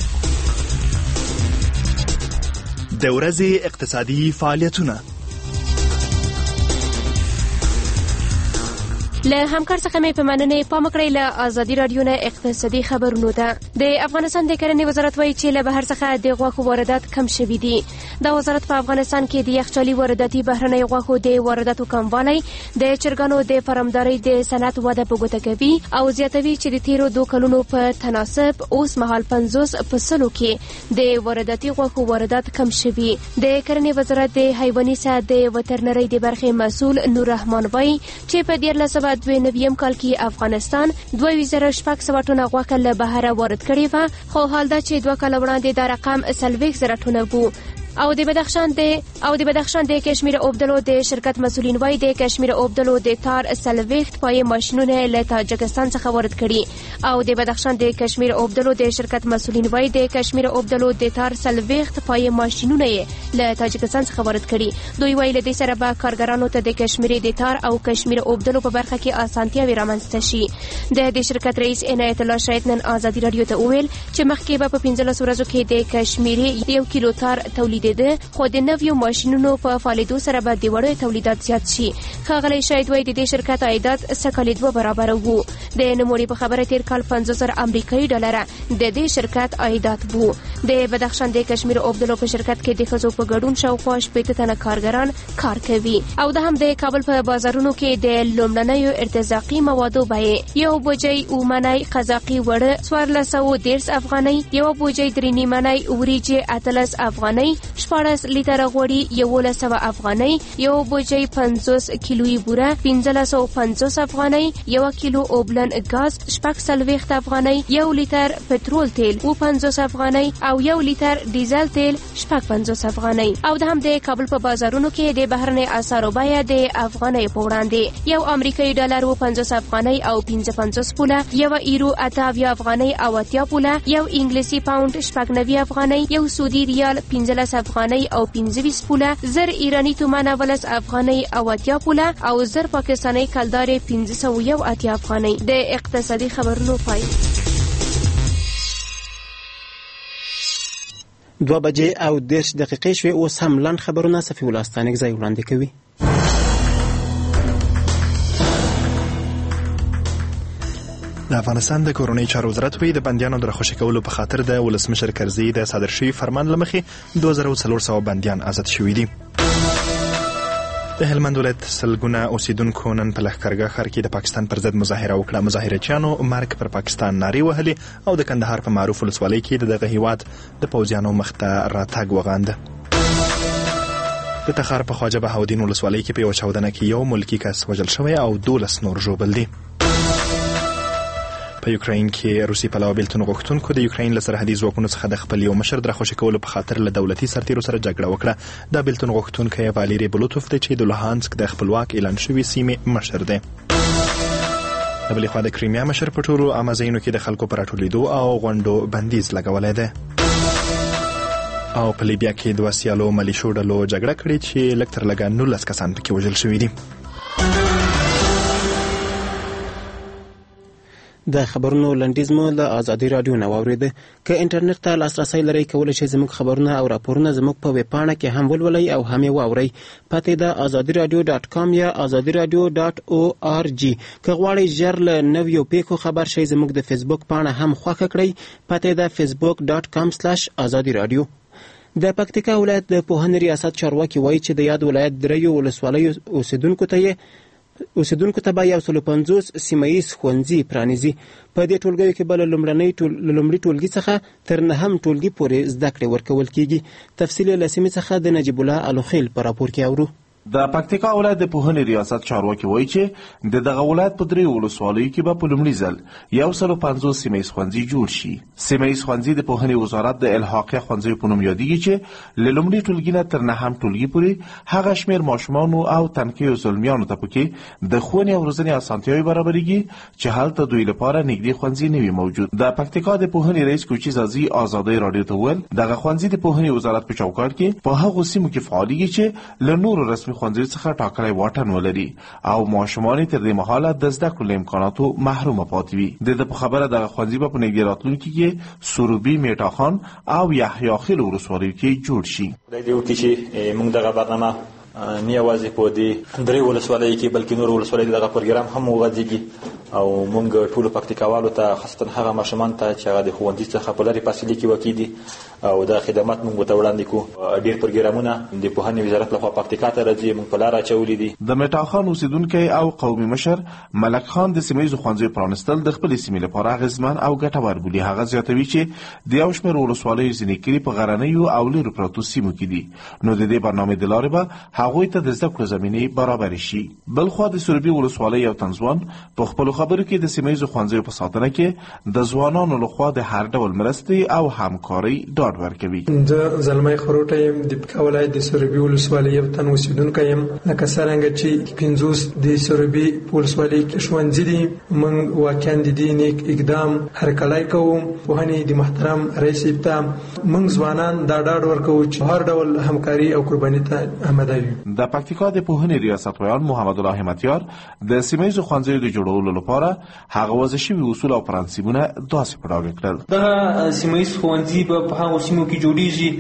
Speaker 2: د ورځې اقتصادي فعالیتونه.
Speaker 21: له همکار څخه مې په مننې پام کړی له ازادي راډیو نه اقتصادي خبرونو ته. د افغانستان د کرنې وزارت وایي چې له بهر څخه د غوښو واردات کم شوي دي. دا وزارت په افغانستان کې د یخچالي وارداتي بهرنۍ غوښو د وارداتو کموالی د چرګانو د فرمدارۍ د صنعت وده په ګوته کوي او زیاتوي چې د تیرو دوه کلونو په تناسب اوس مهال پنځوس په سلو کې د وارداتي غوښو واردات کم شوي. د کرنې وزارت د حیواني صحت د وترنرۍ د برخې مسؤل نور رحمان وایي چې په دیارلس سوه دوه نویم کال کې افغانستان دوه ویزره شپږ سوه ټنه غوښه له بهره وارد کړې وه، خو حال دا چې دوه کاله وړاندې دا رقم څلوېښت زره ټنه وو. او د بدخشان د او د بدخشان د کشمیر اوبدلو د شرکت مسؤلین وایي د کشمیر اوبدلو د تار څلوېښت پایې ماشینونه له تاجکستان څخه وارد کړي. او د بدخشان د کشمیر اوبدلو د شرکت مسؤلین وایي د کشمیر اوبدلو د تار څلوېښت پایې ماشینونه یې له تاجکستان څخه وارد کړي. دوی وایي له دې سره به کارګرانو ته د کشمیر د تار او کشمیر اوبدلو په برخه کې اسانتیاوې رامنځته شي. د دې شرکت رئیس عنایت الله شاهد نن ازادي راډیو ته وویل چې مخکې به په پنځلس ورځو کې د کشمیري یو کیلو تار تولید تولیدېده خو د نویو ماشینونو په فعالېدو سره به د وړیو تولیدات زیات شي. ښاغلی شاهد وایي د دې شرکت عایدات سږکال دوه برابره وو. د نوموړي په خبره تېر کال پنځوس زره امریکایي ډالره د دې شرکت عایدات وو. د بدخشان د کشمیر اوبدلو په شرکت کې د ښځو په ګډون شاوخوا شپېته تنه کارګران کار کوي او د هم د کابل په بازارونو کې د لومړنیو ارتزاقي موادو بیې یو بوجۍ اومنی قزاقي وړه څوارلس سوه دېرش افغانۍ، یوه بوجۍ درې نیمنۍ وریجې اتلس افغانۍ، شپاړس لیتره غوړي یولس سوه افغانۍ، یو بوجۍ پنځوس کیلویي بوره پنځلس سوه پنځوس افغانۍ، یوه کیلو اوبلن ګاز شپږ څلوېښت افغانۍ، یو لیتر پټرول تیل اوه پنځوس افغانۍ او یو لیتر ډیزل تیل شپږ پنځوس افغانۍ. او د هم د کابل په بازارونو کې د بهرنۍ اسعارو بیه د افغانۍ په وړاندې یو امریکایي ډالر اوه پنځوس افغانۍ او پنځه پنځوس پوله، یوه ایرو اته اویا افغانۍ او اتیا پوله، یو انګلیسي پاونډ شپږ نوي افغانۍ، یو سعودي ریال پنځلس افغانۍ او پنځه ویشت پوله، زر ایراني تومان اولس افغانۍ او اتیا پوله او زر پاکستاني کلدارې پنځه سوه یو اتیا افغانۍ. د اقتصادي خبرونو پای.
Speaker 1: دوه بجې او دېرش دقیقې شوې. اوس هم لنډ خبرونه صفي الله ستانکزی وړاندې کوي.
Speaker 2: د افغانستان د کورنۍ چارو وزارت وایي د بندیانو د راخوشي کولو په خاطر د ولسمشر کرزي د صادر شوي فرمان له مخې دوه زره څلور سوه بندیان آزاد شوي دي. د هلمند ولایت سلګونه اوسیدونکو نن په لښکرګاه ښار کې د پاکستان پر ضد مظاهره وکړه. مظاهرچیانو مرګ پر پاکستان نارې وهلې او د کندهار په معروف ولسوالۍ کې د دغه هیواد د پوځیانو مخ ته راتګ وغانده. د تخار په خواجه بهاودین ولسوالۍ کې په یوه چاودنه کې یو ملکي کس وژل شوی او دولس نور ژوبل دي. په یوکراین کې روسي پلوه بیلتون غوښتونکو د یوکراین له سرحدي ځواکونو څخه د خپل یو مشر د راخوشي کولو په خاطر له دولتي سرتیرو سره جګړه وکړه. دا بیلتون غوښتونکی والیری بلوتوف دی چې د لوهانسک د خپلواک اعلان شوي سیمې مشر دی. د بلې خوا د کریمیا مشر په ټولو عامه ځایونو کې د خلکو په راټولېدو او غونډو بندیز لګولی دی. او په لیبیا کې دوه سیالو ملیشو ډلو جګړه کړې چې لږ تر لږه نولس کسان پکې وژل شوي دي.
Speaker 1: د خبرونو لنډیز مو له ازادي رادیو نه واورېده. که انټرنیټ ته لاسرسی لرئ کولی شئ زموږ خبرونه او راپورونه زموږ په ویب پاڼه کې هم ولولئ او هم یې واورئ. پته د ازادي رادیو ډاټ کام یا ازادي رادیو ډاټ او آر جی. که غواړئ ژر له نویو پیښو خبر شئ زموږ د فیسبوک پاڼه هم خوښه کړئ. پته د فیسبوک ډاټ کام سلاش ازادي رادیو. د پکتیکا ولایت د پوهنې ریاست چارواکي وایي چې د یاد ولایت دریو ولسوالیو اوسیدونکو ته یې اوسیدونکو ته به یو سل پنځوس سیمه ییز ښوونځي پرانیزي. په دې ټولګیو کې به له لومړي ټولګي څخه تر نهم ټولګي پورې زده کړې ورکول کیږي. تفصیل له سیمې څخه د نجیب الله الوخیل په راپور کې اورو.
Speaker 8: د پکتیکا ولایت د پوهنې ریاست چارواکي وایي چې د دغه ولایت په درې ولسوالیو کې به په لومړي ځل یو سل پنځوس سیمه ییز ښوونځي جوړ شي. سیمه ییز ښوونځي د پوهنې وزارت د الحاقیه ښوونځیو په نوم یادېږي چې له لومړي ټولګي نه تر نهم ټولګي پورې هغه شمېر ماشومانو او تنکیو زلمیانو ته پکې د ښوونې او روزنې اسانتیاوې برابرېږي چې هلته دوی لپاره نږدې ښوونځي نه وي موجود. د پکتیکا د پوهنې رئیس کوچي زازي ازادۍ راډیو ته وویل دغه ښوونځي د پوهنې وزارت په چوکاټ کې په هغو سیمو کې فعالېږي چې له نورو رسمي ښوونځیو څخه ټاکلی واټن ولري او ماشومان تر دې مهاله د زده کړو له امکاناتو محروم پاتې وي. د دې په خبره دغه ښوونځي به په نږدې راتلونکي کې سروبي، میټا خان او یحیی خیل ولسوالیو کې جوړ شي.
Speaker 3: د دې وکړي چې موږ دغه برنامه نه یوازې په دې درې ولسوالیو کې بلکې نور ولسوالیو دغه پروګرام هم وغځېږي او موږ ټولو پکتیکاوالو ته خاصتا هغه ماشومان ته چې هغه د ښوونځي څخه په لرې فاصلې کې واقع دي او دا خدمات موږ ورته وړاندې کوو. ډېر پروګرامونه د پوهنې وزارت لخوا پکتیکا ته راځي، موږ په لاره اچولي دي.
Speaker 8: د میټا خان اوسیدونکی او قومي مشر ملک خان د سیمه ییزو ښوونځیو پرانستل د خپلې سیمې لپاره اغېزمن او ګټور بولي. هغه زیاتوي چې د یو شمېر ولسوالیو ځینې کلي په غرنیو او لرې پرتو سیمو کې دي، نو د دې برنامې د لارې به هغوی ته د زده کړو زمینې برابرې شي. بلخوا د سروبي ولسوالۍ یو تنځوان په خپلو خبرو کې د سیمه ییزو ښوونځیو په ساتنه کې د ځوانانو لخوا د هر ډول مرستې او همکارۍ ډاډ ورکوي.
Speaker 22: زه زلمی خروټه یم، د پکتیکا ولایت د سروبي ولسوالۍ یو تن اوسیدونکی یم. لکه څرنګه چې پنځوس د سروبي ولسوالۍ کې ښوونځي دي، موږ واقعا د دې نیک اقدام هرکلی کوو. پوهنې د محترم رئیس صاحب ته موږ ځوانان دا ډاډ ورکوو چې هر ډول همکاري او قرباني ته آماده یو.
Speaker 8: د پکتیکا د پوهنې ریاست ویان محمد الله همتیار د سیمه ییزو ښوونځیو د جوړولو لپاره هغه وضع شوي اصول او پرانسیبونه داسې په ډاګه کړل.
Speaker 23: دغه سیمه ییز ښوونځي به په هغو سیمو کې جوړیږي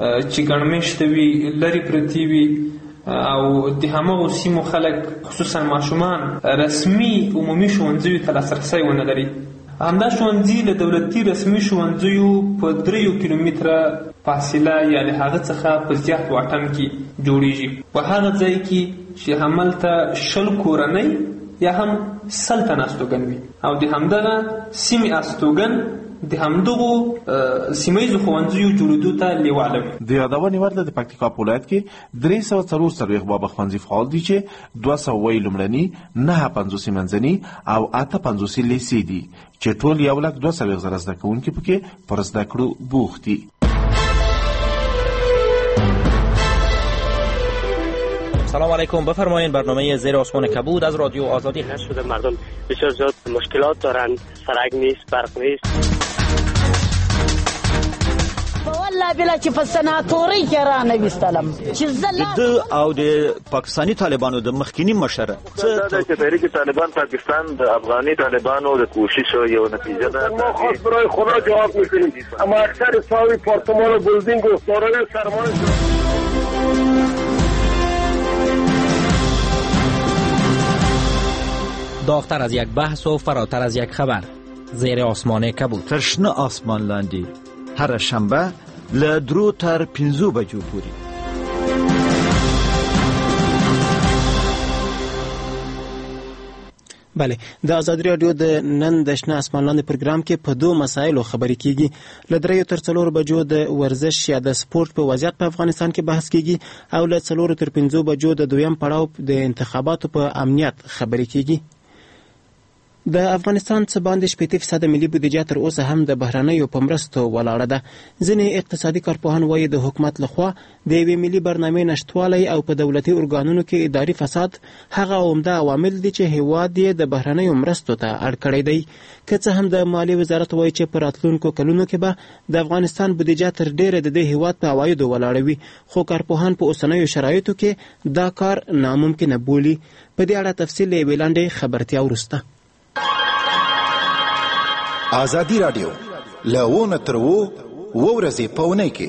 Speaker 4: چې ګڼمېشته وي، لرې پرتې وي او د هماغو سیمو خلک خصوصا ماشومان رسمي عمومي ښوونځیو ته لاسرسی ونه لري. همدا ښوونځي له دولتي رسمي ښوونځیو په دریو کیلومتره فاصله یا له هغه څخه په زیات واټن کې جوړیږي. په هغه ځای کې چې هملته شل کورنۍ یا هم سل تنه استوګن وي او د همدغه سیمې استوګن د همدغو سیمهییزو ښوونځیو جوړېدو ته لیواله وي.
Speaker 8: د یادونې وړ ده د پکتیکا په ولایت کې درې سوه څلور څلوېښت بابا ښوونځي فعال دي چې دوه سوه یې لومړني، نهه پنځوس یې منځني او اته پنځوس یې لیسې دي چې ټول یو لک دوه څلوېښت زره زده کوونکي پکې پر زده کړو بوخت دي.
Speaker 5: سلام علیکم، بفرمایید. برنامه زیر آسمان کبود از رادیو آزادی هست.
Speaker 23: شده مردم بسیار زیاد مشکلات دارند، سرک نیست، برق نیست.
Speaker 24: والله بلا چې په سناتوري کې را نویستلم چې زله
Speaker 25: د او د پاکستانی طالبانو د مخکینی مشر
Speaker 26: څه د تحریک طالبان پاکستان د افغاني طالبانو د کوشش یو نتیجه ده.
Speaker 27: ما خاص برای خدا جواب میکنیم، اما اکثر ساوی پارتمان و بلدینگ و سارای سرمان
Speaker 5: داغتر از یک بحث و فراتر از یک خبر، زیر آسمان کبود.
Speaker 25: ترشنه آسمان لاندی هر شنبه له درو تر پنځو بجو پورې.
Speaker 1: بله، د ازادي راډیو د نن د شنه اسمان لاندې پروګرام کې په دوه مسایلو خبرې کیږي. له دریو تر څلورو بجو د ورزش یا د سپورت په وضعیت په افغانستان کې بحث کیږي او له څلورو تر پنځو بجو د دویم پړاو د انتخاباتو په امنیت خبرې کیږي. د افغانستان څه باندې شپېته فیصده ملي بودیجه تر اوسه هم د بهرنیو په مرستو ولاړه ده. ځینې اقتصادي کارپوهان وایي د حکومت لخوا د یوې ملي برنامې نشتوالی او په دولتي ارګانونو کې اداري فساد هغه عمده عوامل دي چې هیواد یې د بهرنیو مرستو ته اړ کړی دی. که څه هم د مالیې وزارت وایي چې په راتلونکو کلونو کې به د افغانستان بودیجه تر ډیره د دې هیواد په عوایدو ولاړه وي، خو کارپوهان په اوسنیو شرایطو کې دا کار ناممکنه بولي. په دې اړه تفصیل له یوې لنډې خبرتیا وروسته.
Speaker 10: ازادي راډیو لونه تر وو ورځې په اونۍ کې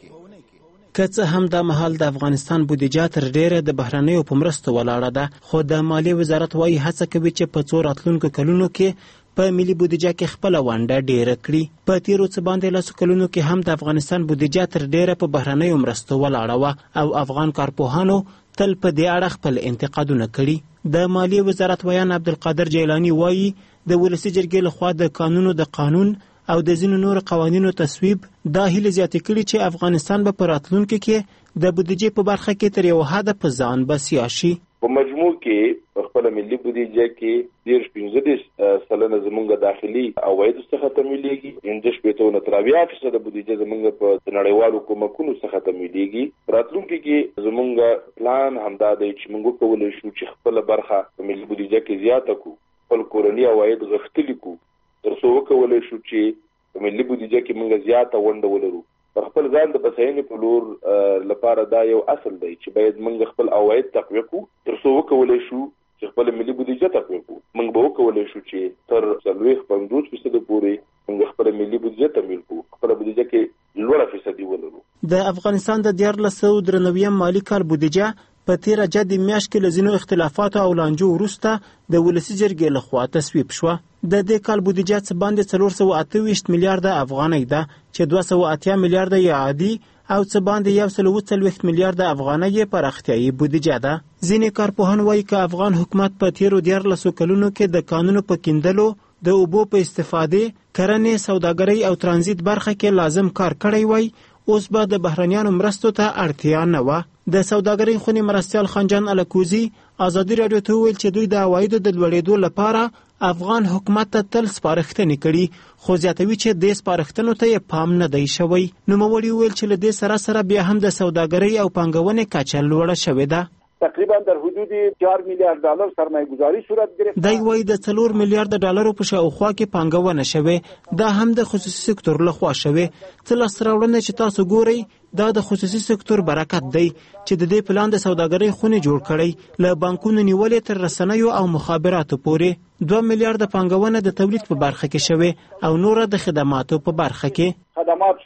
Speaker 1: که څه هم دا مهال د افغانستان بودیجه تر ډیره د بهرنیو په مرستو ولاړه ده، خو د مالیې وزارت وایي هڅه کوي چې په څو راتلونکو کلونو کې په ملي بودیجه کې خپله ونډه ډیره کړي. په تیرو څه باندې لسو کلونو کې هم د افغانستان بودیجه تر ډیره په بهرنیو مرستو ولاړه وه او افغان کارپوهانو تل په دې اړه خپل انتقادونه کړي. د مالیې وزارت ویان عبدالقادر جیلانی وایي د ولسي جرګې لخوا د قانونو د قانون او د ځینو نورو قوانینو تصویب دا هیله زیاتې کړي چې افغانستان به په راتلونکي کې د بودیجې په برخه کې تر یو حده په ځان بسیا شي.
Speaker 26: په مجموع کې خپل ملي بودیجه کې ډیر پنځه دېرش سلنه زمونږ داخلي عواید څخه تمویلېږي، پنځه شپېته نه تر اویا فیصده بودیجه زمونږ په نړیوالو کومکونو څخه تمویلېږي. راتلونکي کې زمونږ پلان همدا دی چې موږ کولی شو چې خپل برخه په ملي بودیجه کې زیاته کړو، خپل کورني عواید غښتلي کړو، تر څو وکولی شو چې په ملي بودیجه کې موږ زیاته ونډه ولرو. خپل ځان د بساینې په لور لپاره دا یو اصل دی چې باید موږ خپل عواید تقویه کړو، تر څو وکولی شو چې خپل ملي بودیجه تقویه کړو. موږ به وکولی شو چې تر څلوېښت پنځوس فیصده پورې موږ خپل ملي بودیجه تمویل کړو، خپله بودیجه کې لوړه فیصدي ولرو.
Speaker 1: د افغانستان د دیارلس سوه درنویم مالي کال بودیجه په تیره جدي میاشت کې له ځینو اختلافاتو او لانجو وروسته د ولسي جرګې لخوا تصویب شوه. د دې کال بودیجه څه باندې څلور سوه اته ویشت میلیارده افغانۍ ده چې دوه سوه اتیا میلیارده یې عادي او څه باندې یو سل اووه څلوېښت میلیارده افغانۍ یې پراختیایي بودیجه ده. ځینې کارپوهان وایي که افغان حکومت په تیرو دیارلسو کلونو کې د کانونو په کیندلو، د اوبو په استفادې، کرنې، سوداګرۍ او ترانزیت برخه کې لازم کار کړی وای، اوس به د بهرنیانو مرستو ته اړتیا نه وه. د سوداګرۍ خونې مرستیال خنجان الکوزي ازادي راډیو ته وویل چې دوی د عوایدو د لوړېدو لپاره افغان حکومت ته تل سپارښتنې کړي، خو زیاتوي چې دې سپارښتنو ته یې پام نه دی شوی. نوموړي وویل چې له دې سره سره بیا هم د سوداګرۍ او پانګونې کچه لوړه شوې ده.
Speaker 27: تقریبا در حدود چهار میلیارد ډالر سرمایه گذاری صورت گرفت.
Speaker 1: دی وایي د څلور میلیارد ډالرو په شاوخوا کې پانګونه شوې، دا هم د خصوصي سکتور لخوا شوې. څه لاسته راوړنې چې تاسو ګورئ دا د خصوصي سکتور برکت دی چې د دې پلان د سوداګرۍ خونې جوړ کړی، له بانکونو نیولې تر رسنیو او مخابراتو پورې. دوه میلیارد پانګونه د تولید په برخه کې شوې او نوره د خدماتو په برخه کې.
Speaker 27: خدمات شده.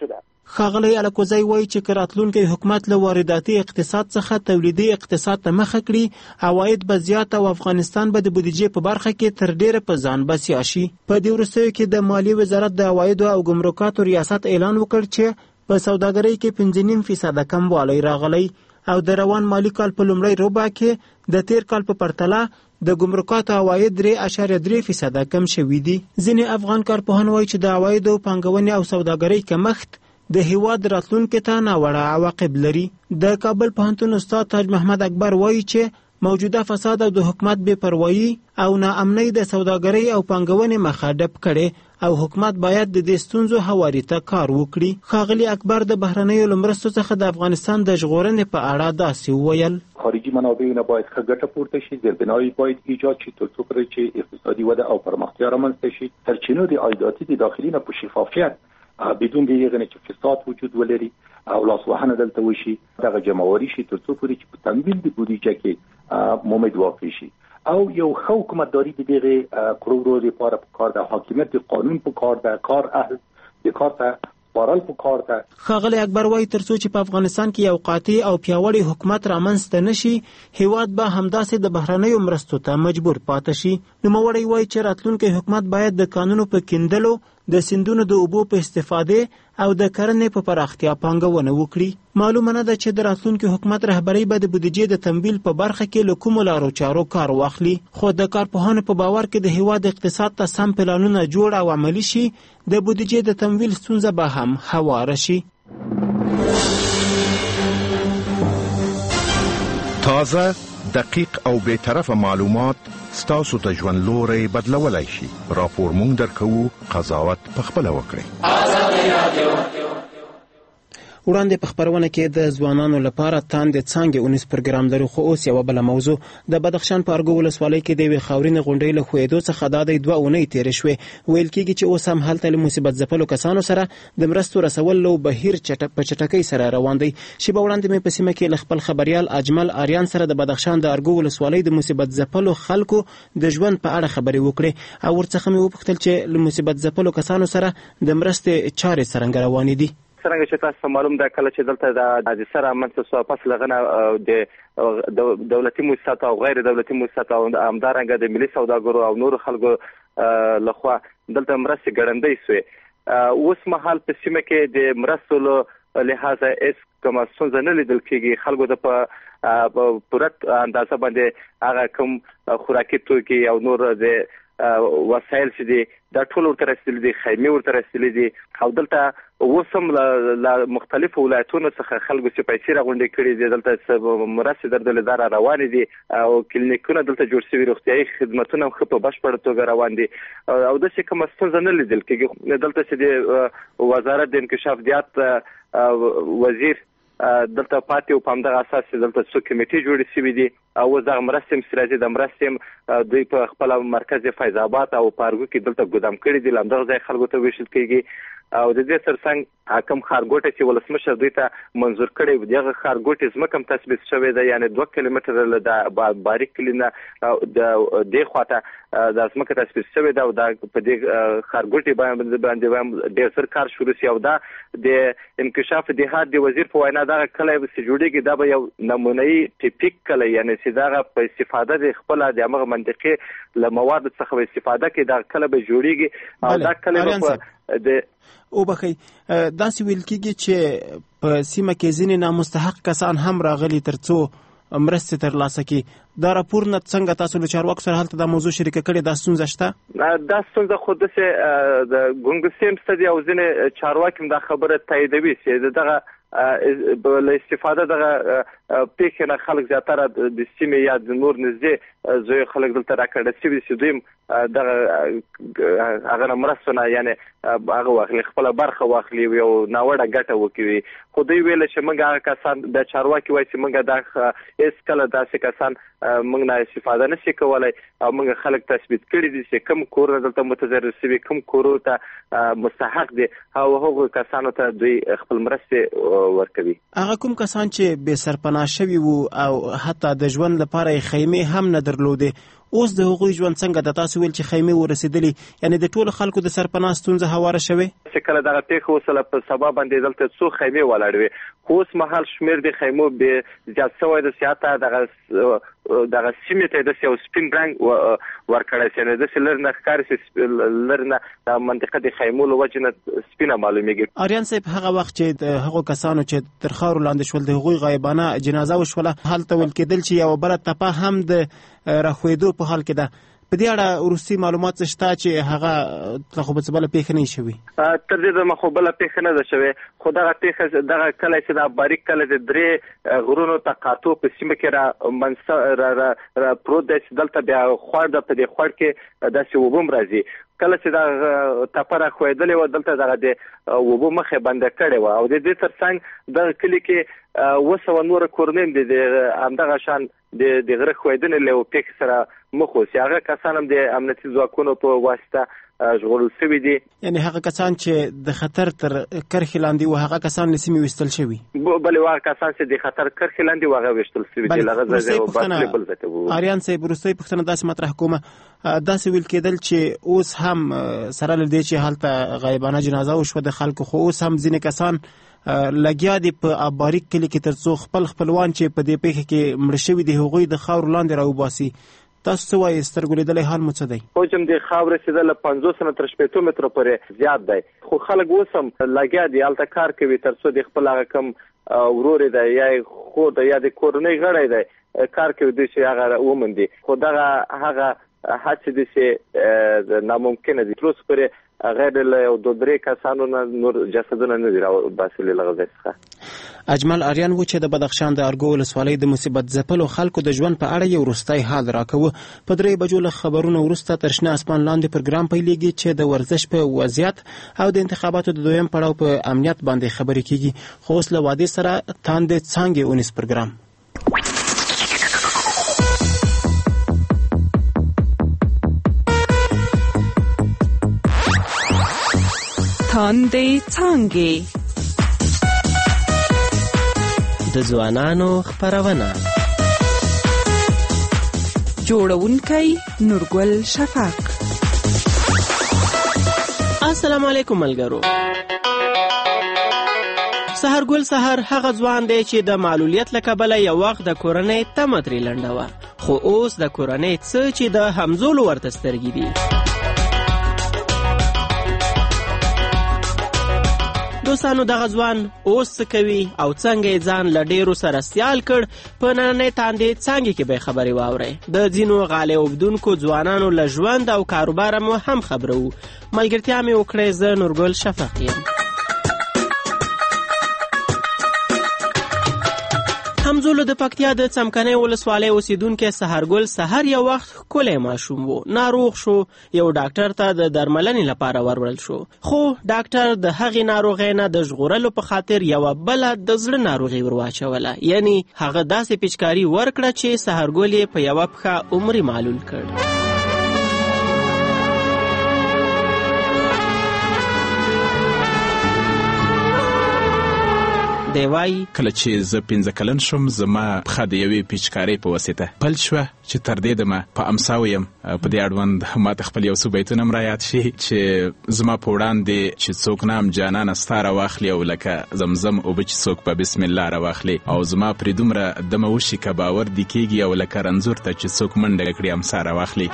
Speaker 1: ښاغلی الکوزی وایي چې که راتلونکی حکومت له وارداتي اقتصاد څخه تولیدي اقتصاد ته مخه کړي عواید به زیات او افغانستان به د بودیجې په برخه کې تر ډیره په ځان بسیا شي. په دې وروستیو کې د مالیې وزارت د عوایدو او ګمرکاتو ریاست اعلان وکړ چې په سوداګرۍ کې پنځه نیم فیصده کموالی راغلی او د روان مالی کال په لومړی ربع کې د تیر کال په پرتله د ګمرکاتو عواید درې اعشاریه درې فیصده کم شوي دي. ځینې افغان کارپوهان وایي چې د عوایدو پانګونې او سوداګرۍ کمښت د هیواد راتلونکي ته ناوړه عواقب لري. د کابل پوهنتون استاد تاج محمد اکبر وایي چې موجوده فساد او د حکومت بې پروایي او ناامنۍ د سوداګرۍ او پانګونې مخه ډپ کړي او حکومت باید د دې ستونزو هواري ته کار وکړي. ښاغلي اکبر د بهرنیو مرستو څخه د افغانستان د ژغورنې په اړه داسې وویل:
Speaker 6: خارجي منابعونه باید ښه ګټه پورته شي، زیربنایی باید ایجاد شي ترڅو پرې چې اقتصادي وده او پرمختیا رامنځته شي. سرچینو د عایداتي د داخلي نه په شفافیت بدون د هغه نه چې فساد وجود ولري او لاسوهنه دلته وشي دغه جمعواري شي ترڅو پرې چې په تمویل د بودیجه کې مومد واقع شي او یو ښه حکومتداري د دغه کړو لپاره په کار ده، حاکمیت د قانون په کار ده، کار اهل د کار ته سپارل په کار ده.
Speaker 1: ښاغلی اکبر وایي ترڅو چې په افغانستان کې یو قاطع او پیاوړی حکومت رامنځته نشي هیواد به همداسې د بهرنیو مرستو ته مجبور پاتې شي. نوموړی وایي چې راتلونکی حکومت باید د قانونو په کیندلو، د سیندونو د اوبو په استفاده او د کرنې په پراختیا پانګونه وکړي. معلومه نه ده چې د راتلونکي حکومت رهبري به د بودیجې د تمویل په برخه کې له کومو لارو چارو کار واخلي، خو د کارپوهانو په باور کې د هیواد اقتصاد ته سم پلانونه جوړ او عملي شي د بودیجې د تمویل ستونزه به هم هواره شي.
Speaker 13: تازه، دقیق او بی‌طرفه معلومات ستاسو ته ژوند لوری بدلولای شي. راپور مونږ درکوو، قضاوت پخپله وکړئ. آزادي رادیو
Speaker 1: وړاندې په خپرونه کې د ځوانانو لپاره تاندې څانګې اونیز پروګرام لرو، خو اوس یوه بله موضوع. د بدخشان په ارګو ولسوالۍ کې د یوې خاورینې غونډۍ له ښویېدو څخه دا دی دوه اونۍ تېرې شوې. ویل کېږي چې اوس هم هلته له مصیبت ځپلو کسانو سره د مرستو رسولو بهیر په چټکۍ سره روان دی. شیبه وړاندې مې په سیمه کې له خپل خبریال اجمل آریان سره د بدخشان د ارګو ولسوالۍ د مصیبت ځپلو خلکو د ژوند په اړه خبرې وکړې او ورڅخه مې وپوښتل چې له مصیبت ځپلو کسانو سره د مرستې چارې څرنګه روانې دي.
Speaker 7: څرنګه چې تاسو معلوم ده کله چې دلته د حادثه رامنځته شوه پس له هغه نه د دولتي مؤسساتو او غیر دولتي مؤسساتو او همدارنګه د ملي سوداګرو او نورو خلکو لخوا دلته مرستې ګړندۍ شوې. اوس مهال په سیمه کې د مرستو له لحاظه هېڅ کومه ستونزه نه لیدل کېږي. خلکو ته په پوره اندازه باندې هغه کوم خوراکي توکي او نور د وسایل چې دي دا ټول ورته رسېدلي دي، خیمې ورته رسېدلي دي او دلته اوس هم له مختلفو ولایتونو څخه خلکو چې پیسې راغونډې کړي دي دلته مرستې درلودې دا را روانې دي او کلینیکونه دلته جوړ شوي، روغتیایي خدمتونه هم ښه په بشپړه توګه روان دي او داسې کومه ستونزه نه لیدل کېږي. دلته چې د وزارت د انکشافیات وزیر دلته پاتې او په همدغه اساس دلته څو کمیټې جوړې شوي دي او اوس دغه مرستې هم چې راځي د مرستې هم دوی په خپله مرکز فیض آباد او په ارګو کې دلته ګودام کړي دي، له همدغه ځای خلکو ته ویشل کېږي او د دې ترڅنګ حاکم ښارګوټی چې ولسمشر دوی ته منظور کړی دغه ښارګوټې ځمکه هم تثبیت شوې ده، یعنې دوه کیلومتره له د باریک کلي نه د دې خواته دا ځمکه تثبیت شوې ده او دا په دې ښارګوټي باندې ډېر زر کار شروع شي او دا د انکشاف دهات د وزیر په وینا دغه کلی چې جوړېږي دا به یو نمونهي ټیپیک کلی، یعنې چې دغه په استفاده د خپله د همغه منطقې له موادو څخه به استفاده کوي دغه کلی به جوړېږي او دا کلی به د
Speaker 1: وبخئ داسې ویل کېږي چې په سیمه کې ځینې نامستحق کسان هم راغلي تر څو مرستې ترلاسه کړي. دا راپور نه څنګه تاسو له چارواکو سره هلته دا موضوع شریکه کړې دا ستونزه شته؟
Speaker 7: دا ستونزه خو داسې د ګونګسیم ستدي او ځینې چارواکي هم دا خبره تاییدوي چې دغه له استفاده دغه پیښې نه خلک زیاتره د سیمې یا د نور نږدې زوی خلک دلته راکړه شوي چې دوی دغه هغه نه مرستو نه یعنې هغه واخلي خپله برخه واخلي یو ناوړه ګټه وکړي. خو دوی ویله چې موږ هغه کسان د چارواکي وایي چې موږ دا هېڅ کله داسې کسان موږ نه استفاده نشي کولی او موږ خلک تثبیت کړي دي چې کوم کورونه دلته متضرر شوي کوم کورونو ته مستحق دي او هغو کسانو ته دوی خپل مرستې ورکوي.
Speaker 1: هغه کوم کسان چې بې سرپناه شوي وو او حتی د ژوند لپاره یې خیمې هم نه درلودې اوس د هغوی ژوند څنګه د تاسو ویل چې خیمه ورسېدلې یعنی د ټولو خلکو د سرپناه ستونزه هواره شوې
Speaker 7: چې کله دغه پیښه وسله په سبا باندې دلته څو خیمه ولاړ وي خو اوس مهال شمیر د خیمو به زیات شوی د سیاته دغه دغه سیمه ته د یو سپین رنګ ورکړی شي د سلر نه ښکار لرنه د منطقه د خیمو لوجنه سپینه معلومیږي.
Speaker 1: آریان صاحب هغه وخت چې د هغو کسانو چې تر خاورو لاندې شول د هغوی غایبانه جنازه وشوله هلته ویل کېدل چې یوه بله تپه هم د راښوېدو په حال کې ده. په دې اړه وروستي معلومات شته چې هغه ته خو به څه بله پیښه نه شوي؟
Speaker 7: تر دې دمه خو بله پیښه نه ده شوې خو دغه پیښه دغه کلی چې د باریک کلی د درې غرونو تقاطع په سیمه کې را منځ را پروت دی چې دلته بیا خوړ ده په دې خوړ کې داسې اوبه هم راځي. کله چې دغه ټپه راښوېدلې وه دلته دغه د اوبو مخې بنده کړې وه او د دې تر څنګ دغه کلي کې اوه سوه نوره کورنۍ هم د همدغه شان د د غره ښوېدنې له یوه پیښې سره مخ اوسي. هغه کسان هم د امنیتي ځواکونو په واسطه ژغورل شوي دي.
Speaker 1: یعنې هغه کسان چې د خطر تر کرښې لاندې وو هغه کسان له سیمې ویستل شوي؟
Speaker 7: بلې هغه کسان چې د خطر کرښې لاندې وو هغه ویشتل شوي دي. هغه ځای او بل بل ځای ته وو.
Speaker 1: آریان صاحب وروستۍ پوښتنه داسې مطرح کومه داسې ویل کېدل چې اوس هم سره له دې چې هلته غایبانه جنازه وشوه د خلکو خو اوس هم ځینې کسان لګیا دي په اباریک کلي کې تر څو خپل خپلوان چې په دې پیښه کې مړه شوي دي هغوی د خاورو لاندې راوباسي. تاسو څه وایي سترګو لیدلی حال مو څه دی؟
Speaker 7: حجم د خاورې رسېدل له پنځوس نه تر شپېتو مترو پورې زیات دی خو خلک اوس هم لګیا دي هلته کار کوي تر څو د خپل هغه کم ورور دی یا خور دی یا د کورنۍ غړی دی کار کوي دوی چې هغه وموندي خو دغه هغه هڅې دي چې ناممکنه دي. تر اوسه پورې غیر له یو دوه درې کسانو نه نور جسدونه نه دي راباسلي له هغه ځای څخه.
Speaker 1: اجمل آریان و چې د بدخشان د ارګو ولسوالۍ د مصیبت ځپلو خلکو د ژوند په اړه یو وروستی حال راکوه. په درې بجو له خبرونو وروسته تر شنه اسمان لاندې پروګرام پیلېږي چې د ورزش په وضعیت او د انتخاباتو د دویم پړاو په امنیت باندې خبرې کېږي. خو اوس له وادي سره تاندې څانګې اونیس پروګرام.
Speaker 9: تاندې څانګې
Speaker 11: د ځوانانو خپرونه
Speaker 9: جوړونکی نورګل شفق.
Speaker 11: السلام علیکم ملګرو. سحرګل سحر هغه ځوان دی چې د معلولیت له کبله یو وخت د کورنۍ تمه ترې لنډه وه خو اوس د کورنۍ څه چې د همزولو ورته سترګې دي. دوستانو دغه ځوان اوس څه کوي او څنګه یې ځان له ډېرو سره سیال کړ په نننۍ تاندې څانګې کې به خبرې واورئ. د ځینو غالۍ اوبدونکو ځوانانو له ژوند او کاروباره مو هم خبرو. ملګرتیا مې وکړئ. زه نورګل شفق یم. همزولو د پکتیا د څمکنۍ ولسوالۍ اوسیدونکی سحرګل سحر یو وخت ښکلی ماشوم و. ناروغ شو. یو ډاکټر ته د درملنې لپاره وروړل شو خو ډاکټر د هغې ناروغۍ نه د ژغورلو په خاطر یوه بله د زړه ناروغي ورواچوله. یعنی هغه داسې پیچکاري ورکړه چې سحرګل یې په یوه پښه عمري معلول کړ. دی وایي
Speaker 12: کله چې زه پنځه کلن شوم زما پښه د یوې پیچکارۍ په واسطه پل شوه چې تر دې دمه په امساو یم. په دې اړوند ماته خپل یو څو بیتونه هم رایاد شي چې زما په وړاندې چې څوک نام جانانه ستا راواخلي او لکه زمزم اوبه چې څوک په بسم الله راواخلي او زما پرې دومره دمه وشي که باور دې کېږي او لکه رنځور ته چې څوک منډه کړي امسا راواخلي.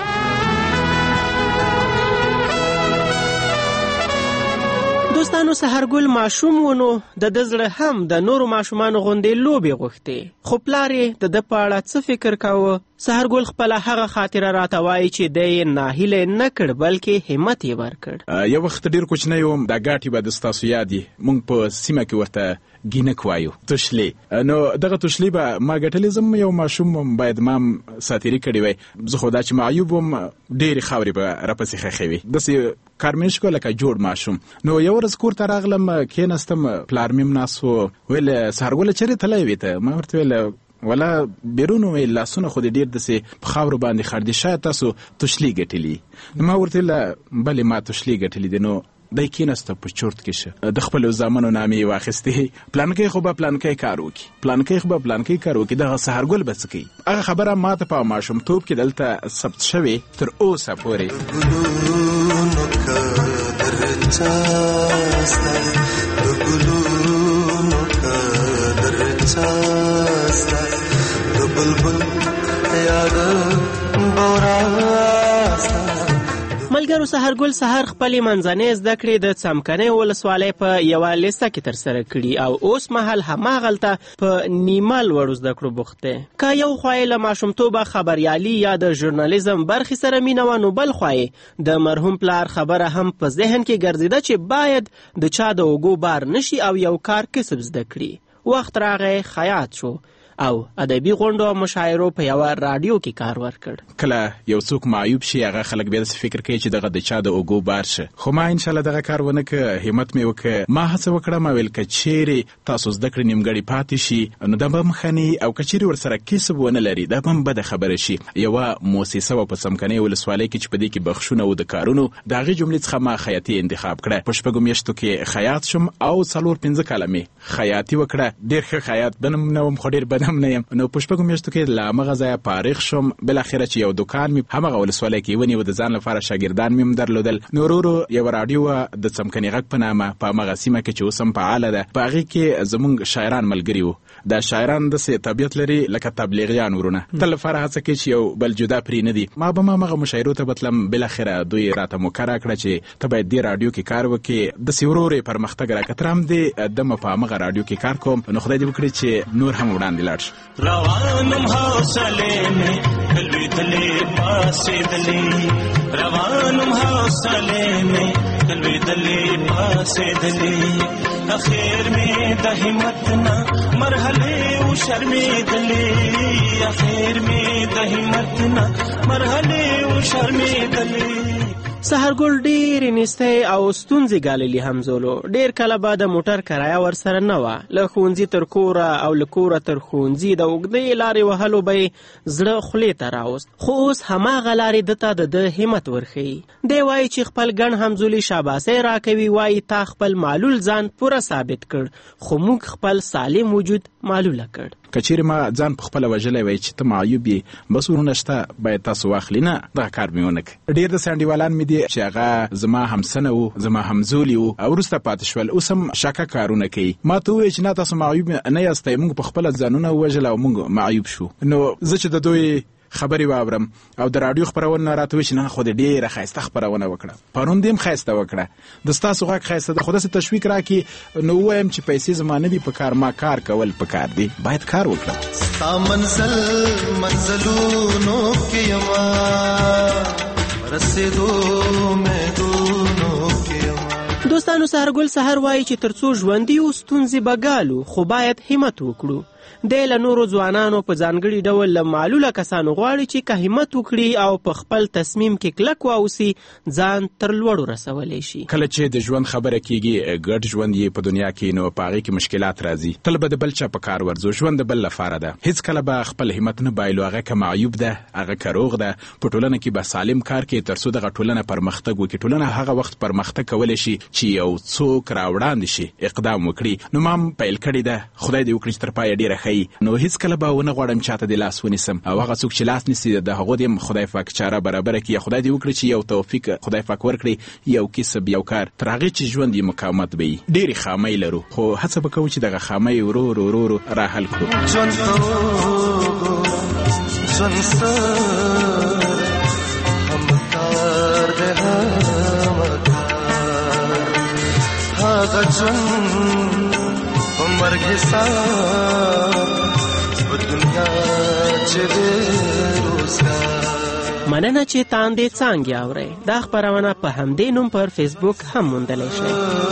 Speaker 12: دوستانو سحرګل ماشوم ونو د ده زړه هم د نورو ماشومانو غوندې لوبې غوښتې خو پلار یې د ده په اړه څه فکر کاوه. سحرګل خپله هغه خاطره راته وایي چې دی یې ناهیلی نه کړ بلکې همت یې ورکړ. یو وخت ډېر کوچنی وم دا ګاټې به د ستاسو یاد یي موږ په سیمه کې ورته ګینک وایو تشلې. نو دغه تشلې به ما ګټلې زم یو ماشوم وم باید ما هم ساتیري کړې وی. زه خو دا چې معیوب وم ډېرې خاورې به راپسې ښخې وي داسې کارمېش کو لکه جوړ ماشوم. نو یو ورځ کور ته راغلم کېناستم پلار مې هم ناست و. ویل سحرګله چېرې تللی وې ته؟ ما ورته ویل ولا بیرون ویل لاسونه خو دې ډېر داسې په خاورو باندې خړ دي شاید تاسو تشلې ګټلي. نو ما ورته ویل بلې ما تشلې ګټلي دي. نو
Speaker 14: دی کېناسته په چورت کې شه د خپلو زامنو نامې واخیستې پلانکی خو به پلانکی کار وکړي پلانکی خو به پلانکی کار وکړي دغه سهارګل به څه کوي هغه خبره ماته په ماشومتوب کې دلته ثبت شوې تر اوسه
Speaker 11: ملګرو سهارګل سهار خپلې منځنۍ زده کړې د څمکنۍ ولسوالۍ په یوه لیسه کې ترسره کړي او اوس مهال هماغلته په نیمه لوړو زده کړو بوخت دی. که یو خوا یې له ماشومتوبه خبریالي یا د ژورنالیزم برخې سره مینه وه نو بل خوا یې د مرحوم پلار خبره هم په ذهن کې ګرځېده چې باید د چا د اوږو بار نشي او یو کار کسب زده کړي. وخت راغی خیاط شو او ادبي غونډو او مشاعرو په یوه راډیو کې کار ورکړ.
Speaker 14: کله یو څوک معیوب شي هغه خلک بیا داسې فکر کوي چې دغه د چا د اوږو بار شه خو ما انشاءالله دغه کار ونه که همت مې وکړه ما هڅه وکړه ما ویل که چیرې تاسو زده کړې نیمګړې پاتې شي نو دا به هم ښه نه او که چیرې ورسره کسب ونه لري دا به هم بده خبره شي. یوه موسسه وه په څمکنۍ ولسوالۍ کې چې په دې کې بخښونه و د کارونو د هغې جملې څخه ما خیاطي انتخاب کړه. په شپږو میاشتو کې خیاط شم او څلور پنځه کاله مې خیاطي وکړه. ډېر ښه خیاط بنم نه وم خو ډېر بد هم نه یم. نو په شپږو میاشتو کې له همغه ځایه فارغ شم. بالاخره چې یو دوکان مې همغه ولسوالۍ کې ونیو د ځان لپاره شاګردان مې هم درلودل. نو ورو ورو یوه راډیو وه د څمکني غږ په نامه په همغه سیمه کې چې اوس هم فعاله ده په هغې کې زموږ شاعران ملګري وو. دا شاعران داسې طبیعت لري لکه تبلیغیان ورونه تل لپاره هڅه کوي چې یو بل جدا پرې نه دي. ما به هم همغه مشاعرو ته بتلم. بالاخره دوی راته موقع راکړه چې ته باید دې راډیو کې کار وکړې داسې ورو ورو یې پرمختګ راکړه تر هم دې دمه په همغه راډیو کې کار کوم. نو خدای دې وکړي چې نور هم وړاندې لاړ شي.
Speaker 15: روانم حوصله مې لوېدلې پاسېدلې روانم حوصله مې لوېدلې پاسېدلې اخیر مې د همت نه مرحله و شرمېدلې اخیر مې د همت نه مرحله و شرمېدلې.
Speaker 11: سهارګل ډېرې نیستۍ او ستونزې ګاللي همزولو. ډېر کله به د موټر کرایه ورسره نه وه. له ښوونځي تر کوره او له کوره تر ښوونځي د اوږدې لارې وهلو به یې زړه خولې ته راوست. خو اوس هماغه لارې ده ته د ده همت ورښیي. دی وایي چې خپل ګڼ همزولي شاباسۍ راکوي. وایي تا خپل معلول ځان پوره ثابت کړ خو موږ خپل سالم وجود معلوله کړ.
Speaker 14: که چیرې ما ځان په خپله وژلی وای چې ته معیوب یې بس ورونه شته باید تاسو واخلي نه دغه کار مې ونه کړ. ډېر داسې انډیوالان مې دي چې هغه زما همسنه وو زما همزولي وو او وروسته پاتې شول اوس هم شاکه کارونه کوي. ما ته وویل چې نه تاسو معیوب نه یاستئ موږ په خپله ځانونه ووژل او موږ معیوب شو. نو زه چې د دوی خبرې واورم او د راډیو خپرونه راته وایي چې نه خو دې ډېره ښایسته خپرونه وکړه پرون دې هم ښایسته وکړه د ستاسو غږ ښایسته ده خو داسې تشویق راکړي نو ووایم چې پیسې زما نه دي په کار ما کار کول په کار دي باید کار وکړم.
Speaker 16: ستا منزل منزلونو کې یما رسېدو امیدونو کې یما.
Speaker 11: دوستانو سهارګل سهار وایي چې تر څو ژوندي یو ستونزې به ګالو خو باید همت وکړو. دی له نورو ځوانانو په ځانګړي ډول له معلوله کسانو غواړي چې که همت وکړي او په خپل تصمیم کې کلک واوسي ځان تر لوړو رسولی شي.
Speaker 14: کله چې د ژوند خبره کیږي ګډ ژوند یې په دنیا کې نو په هغې کې مشکلات راځي. تل به د بل چا په کار ورځو. ژوند د بل لپاره ده. هیڅکله به خپل همت نه بایلو. هغه که معیوب ده هغه که روغ ده په ټولنه کې به سالم کار کوي تر څو دغه ټولنه پرمختګ وکړي. ټولنه هغه وخت پرمختګ کولی شي چې یو څوک راوړاندې شي اقدام وکړي. نو ما هم پیل کړې ده. خدای دې وکړي چې تر پایه ډېره ښایي. نو هیڅ کله به ونه غواړم چاته د لاس ونیسم او هغه څوک چې لاس نیسي د هغو دې خدای پاک چاره برابره کړي. خدای دې وکړي چې یو توفیق خدای پاک ورکړي یو کسب یو کار تر هغې چې ژوند یې مقاومت به وي. ډېرې خامۍ لرو خو هڅه به کوو چې دغه خامۍ ورو ورو ورو ورو راحل کړو.
Speaker 16: ژوند ژوند ستر همکار دې همکار هغه ژوند په مرګ حساب په دنیا چې دې روزګار.
Speaker 11: مننه چې تاندې څانګې اورئ. دا خپرونه په همدې نوم پر فیسبوک هم موندلی شئ.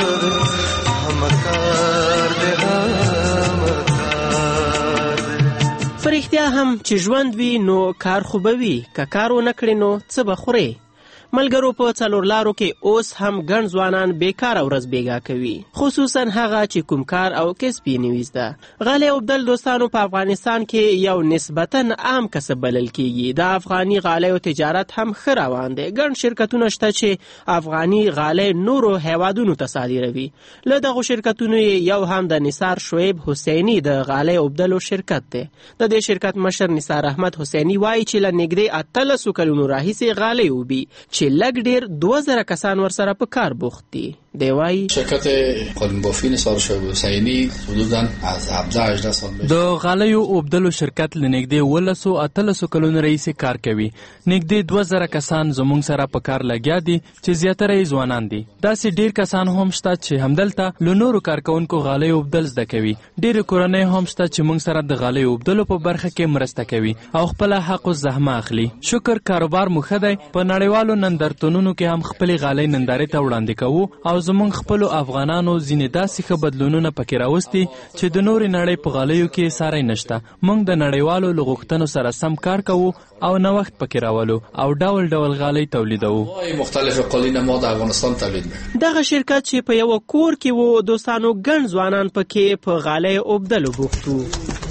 Speaker 11: په رښتیا هم چې ژوند وي نو کار خو به وي. که کار ونه کړې نو څه به خورې؟
Speaker 12: ملګرو په څلور لارو کې اوس هم ګڼ ځوانان بیکاره ورځ بیګا کوي، خصوصا هغه چې کوم کار او کسب یې نه وي زده. غالۍ اوبدل دوستانو په افغانستان کې یو نسبتا عام کسب بلل کیږي. د افغاني غالیو تجارت هم ښه روان دی. ګڼ شرکتونه شته چې افغاني غالۍ نورو هیوادونو ته صادروي. له دغو شرکتونو یو هم د نثار شعیب حسیني د غالۍ اوبدلو شرکت دی. د دې شرکت مشر نثار احمد حسیني وایي چې له نږدې اتلسو کلونو راهیسې غالۍ اوبي چې لږ ډیر دوه زره کسان ورسره په کار بوخت دي. دی وایي
Speaker 2: شرکت قالین بافی نثار شعیب حسینی حدوداً از هفده هجده سال میشه.
Speaker 3: د غالیو اوبدلو شرکت له نږدې ولسو اتلسو کلونو راهیسې کار کوي. نږدې دوه زره کسان زموږ سره په کار لګیا دي چې زیاتره یې ځوانان دي. داسې ډیر کسان هم شته چې همدلته له نورو کارکوونکو غالۍ اوبدل زده کوي. ډېرې کورنۍ هم شته چې موږ سره د غالۍ اوبدلو په برخه کې مرسته کوي او خپله حق الزحمه اخلي. شکر کاروبار مو ښه دی. په نړیوالو نندارتونونو کې هم خپلې غالۍ نندارې ته وړاندې کوو او زموږ خپلو افغانانو ځینې داسې ښه بدلونونه پکې راوستي چې د نورې نړۍ په غالیو کې ساری نشته. موږ د نړیوالو له غوښتنو سره سم کار کوو او نوښت پکې راولو او ډول ډول غالۍ تولیدوو.
Speaker 2: مختلف قالین ما د افغانستان تولید می‌کنیم.
Speaker 12: دغه شرکت چې په یو کور کې وو دوستانو ګڼ ځوانان پکې په غالۍ اوبدلو بوخت وو.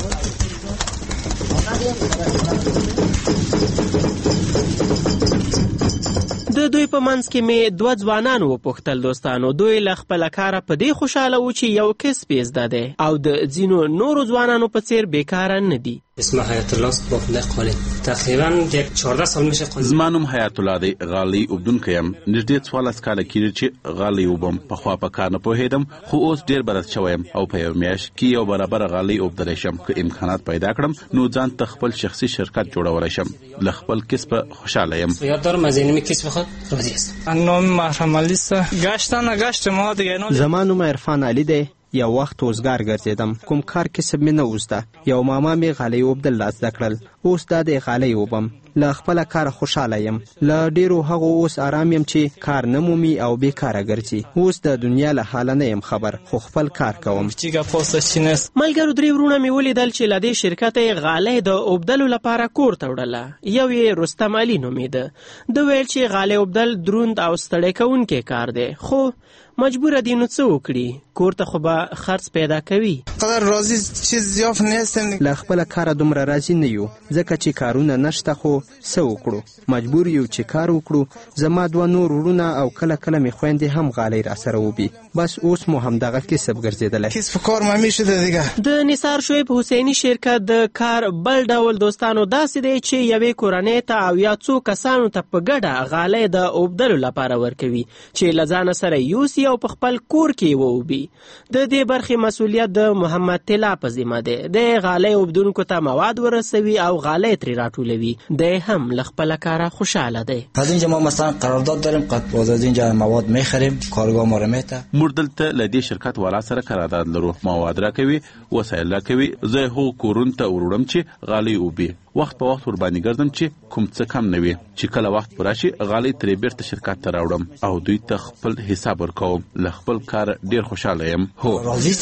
Speaker 12: د دوی په منځ کې مې دوه ځوانان وپوښتل دوستانو. دوی له خپله کاره په دې خوشحاله وو چې یو کسب یې زده دی او د ځینو نورو ځوانانو په څیر بیکاره نه دي.
Speaker 17: اسم حیات الله است، بافله قالین. تقریبا یک چهارده سال میشه قالین.
Speaker 18: زما نوم حیات الله دی، غالۍ اوبدونکی یم. نږدې څوارلس کاله کېږي چې غالۍ اوبم. پخوا په کار نه پوهېدم خو اوس ډېر بلد شوی یم او په یو میاشت کې یو برابره غالۍ اوبدلی شم. که امکانات پیدا کړم نو ځان ته خپل شخصي شرکت جوړولی شم. له خپل کسب خوشحاله یم.
Speaker 17: یاد دارم از این کسب خود راضی هستم.
Speaker 19: نام محرم علی است. گشتن گشت ما دیگه.
Speaker 20: زما نوم عرفان علی دی. یو وخت اوزګار ګرځیدم. کوم کار کسب مې نه وزده. یو ماما مې غالۍ اوبدل لا زده کړل. اوس دا د غالۍ اوبم. له خپله کاره خوشحاله یم. له ډېرو هغو اوس آرام یم چې کار نه مومي او بیکاره ګرځي. اوس د دنیا له حاله نه یم خبر خو خپل کار کوم.
Speaker 12: ملګرو درې وروڼه مې ولیدل چې له دې شرکته یې غالۍ د اوبدلو لپاره کور ته وړله. یو یې رستم علي نومېده. ده ویل چې غالۍ اوبدل دروند او ستړی کوونکی کار دی خو مجبوره دی نو څه وکړي. کور ته خو به خرڅ پیدا کوي.
Speaker 20: قدر راضي چیز زیاف نیستم. له خپله کاره دومره راضي نه یو ځکه چې کارونه نشته خو څه وکړو. مجبور یو چې کار وکړو. زما دوه نور وروڼه او کله کله مې خویندې هم غالۍ راسره وبي. بس اوس مو همدغه کسب ګرځېدلی. کسب کار مې میشده دیگه.
Speaker 12: د نثار شعیب حسیني شرکت د کار بل ډول دوستانو داسې دی چې یوې کورنۍ ته او یا څو کسانو ته په ګډه غالۍ د اوبدلو لپاره ورکوي چې له ځانه سره یوسي او په خپل کور کې ووبي. د دې برخې مسؤلیت د محمد طلا په ذمه دی. د غالۍ اوبدونکو ته مواد ورسوي او غالۍ ترې راټولوي. دی هم له خپله کاره خوشحاله دی.
Speaker 21: از اینجا ما مثلا قرارداد داریم، قطع از اینجا مواد میخریم، کارگاه ما رو میته.
Speaker 18: موږ دلته له دې شرکت والا سره قرارداد لرو. مواد راکوي، وسایل راکوي. زه هغو کورونو ته وروړم چې غالۍ اوبي. وخت په وخت ورباندې ګرځم چې کوم څه کم نه وي. چې کله وخت پوره شي غالۍ ترې بیرته شرکت ته راوړم او دوی ته خپل حساب ورکوم. له خپل کار ډېر خوشحاله یم. هو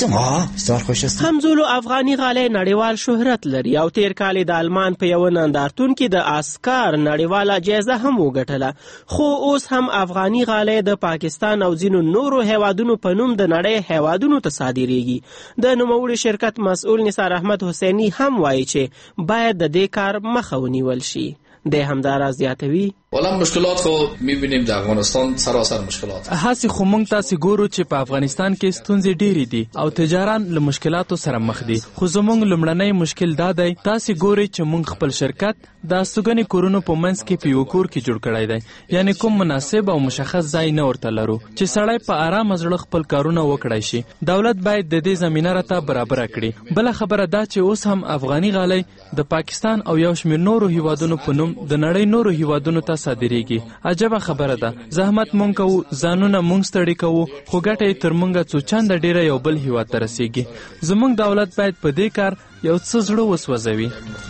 Speaker 12: همزولو افغاني غالۍ نړیوال شهرت لري او تیر کال د آلمان په یو نندارتون کې د آسکار نړیواله جایزه هم وګټله. خو اوس هم افغاني غالۍ د پاکستان او ځینو نورو هیوادونو په نوم د نړۍ هیوادونو ته صادریږي. د نوموړي شرکت مسؤل نثار احمد حسیني هم وایي چې باید د دې کار مخه ونیول شي. د همدارا زیاتوي
Speaker 2: والا مشکلات خو میبینیم د افغانستان سراسر مشکلات.
Speaker 3: هسې خو موږ تاسې ګورو چې په افغانستان کې ستونزې ډېرې دي او تجاران له مشکلاتو سره مخ دي. خو زموږ لومړنی مشکل دا دی تاسې ګورئ چې موږ خپل شرکت د استوګنې کورونو په منځ کې په یو کور کې جوړ کړی دی. یعنې کوم مناسب او مشخص ځای نه ورته لرو چې سړی په ارامه زړه خپل کارونه وکړی شي. دولت باید د دې زمینه راته برابره کړي. بله خبره دا چې اوس هم افغاني غالۍ د پاکستان او یو شمېر نورو هیوادونو په نوم د نړۍ نورو هیوادونو ته صادریږي. عجبه خبره ده. زحمت مونږ کوو، ځانونه مونږ ستړي کوو، خو ګټه یې تر مونږه څو چنده ډیره یو بل هیواد ته رسیږي. زمونږ دولت باید په دې کار یو څه زړه وسوځوي.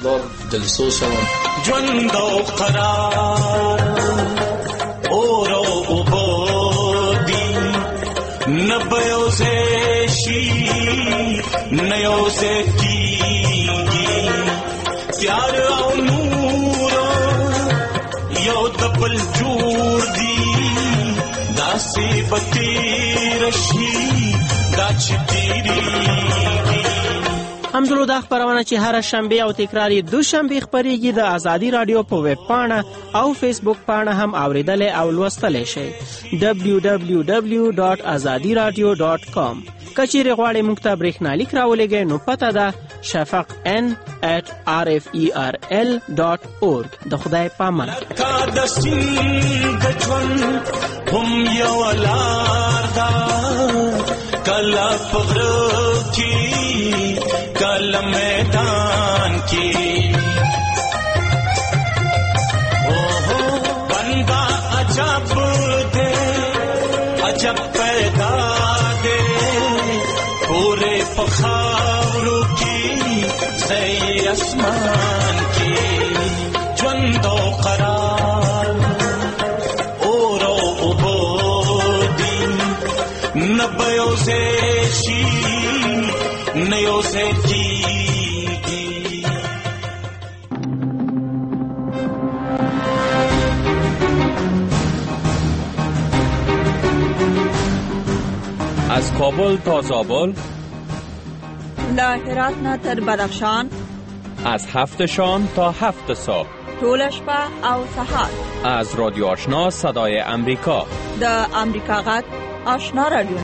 Speaker 15: ژوند او قرار اور او اوبو دي نه به یو ځای شي نه یو ځای کېږي. پیار او نور یو د بل جوړ دي داسې به تېره شي دا چې تېرېږي.
Speaker 12: همدلو دا خپرونه چې هر شنبه او تکرار دوشنبه خپریږي د ازادي رادیو په ویب پاڼه او فیسبوک پاڼه هم اوریدل او لوستل شي دبلیو دبلیو دبلیو ډاټ ازادي رادیو ډاټ کام. کچېرې غواړئ موږ ته برېښنالیک راولېږئ نو پته ده شفق ان ات آر اف ای آر ال ډاټ اورګ. د خدای پامانه.
Speaker 15: لکه د سیند د ژوند هم یوه لار ده کله په غره کې کله میدان کې اوهو بندا عجب دے عجب پیدا دے پورے پخاورو کی زی اسمان کی ژوند او قرار اور او بودی نبیو زیشی نیو زیکی
Speaker 4: از کابل تا زابل،
Speaker 5: له هرات نه تر بدخشان،
Speaker 4: از هفت شام تا هفت صبح،
Speaker 5: ټول شپه او سهار.
Speaker 4: از رادیو آشنا صدای امریکا،
Speaker 5: د امریکا غږ آشنا رادیو.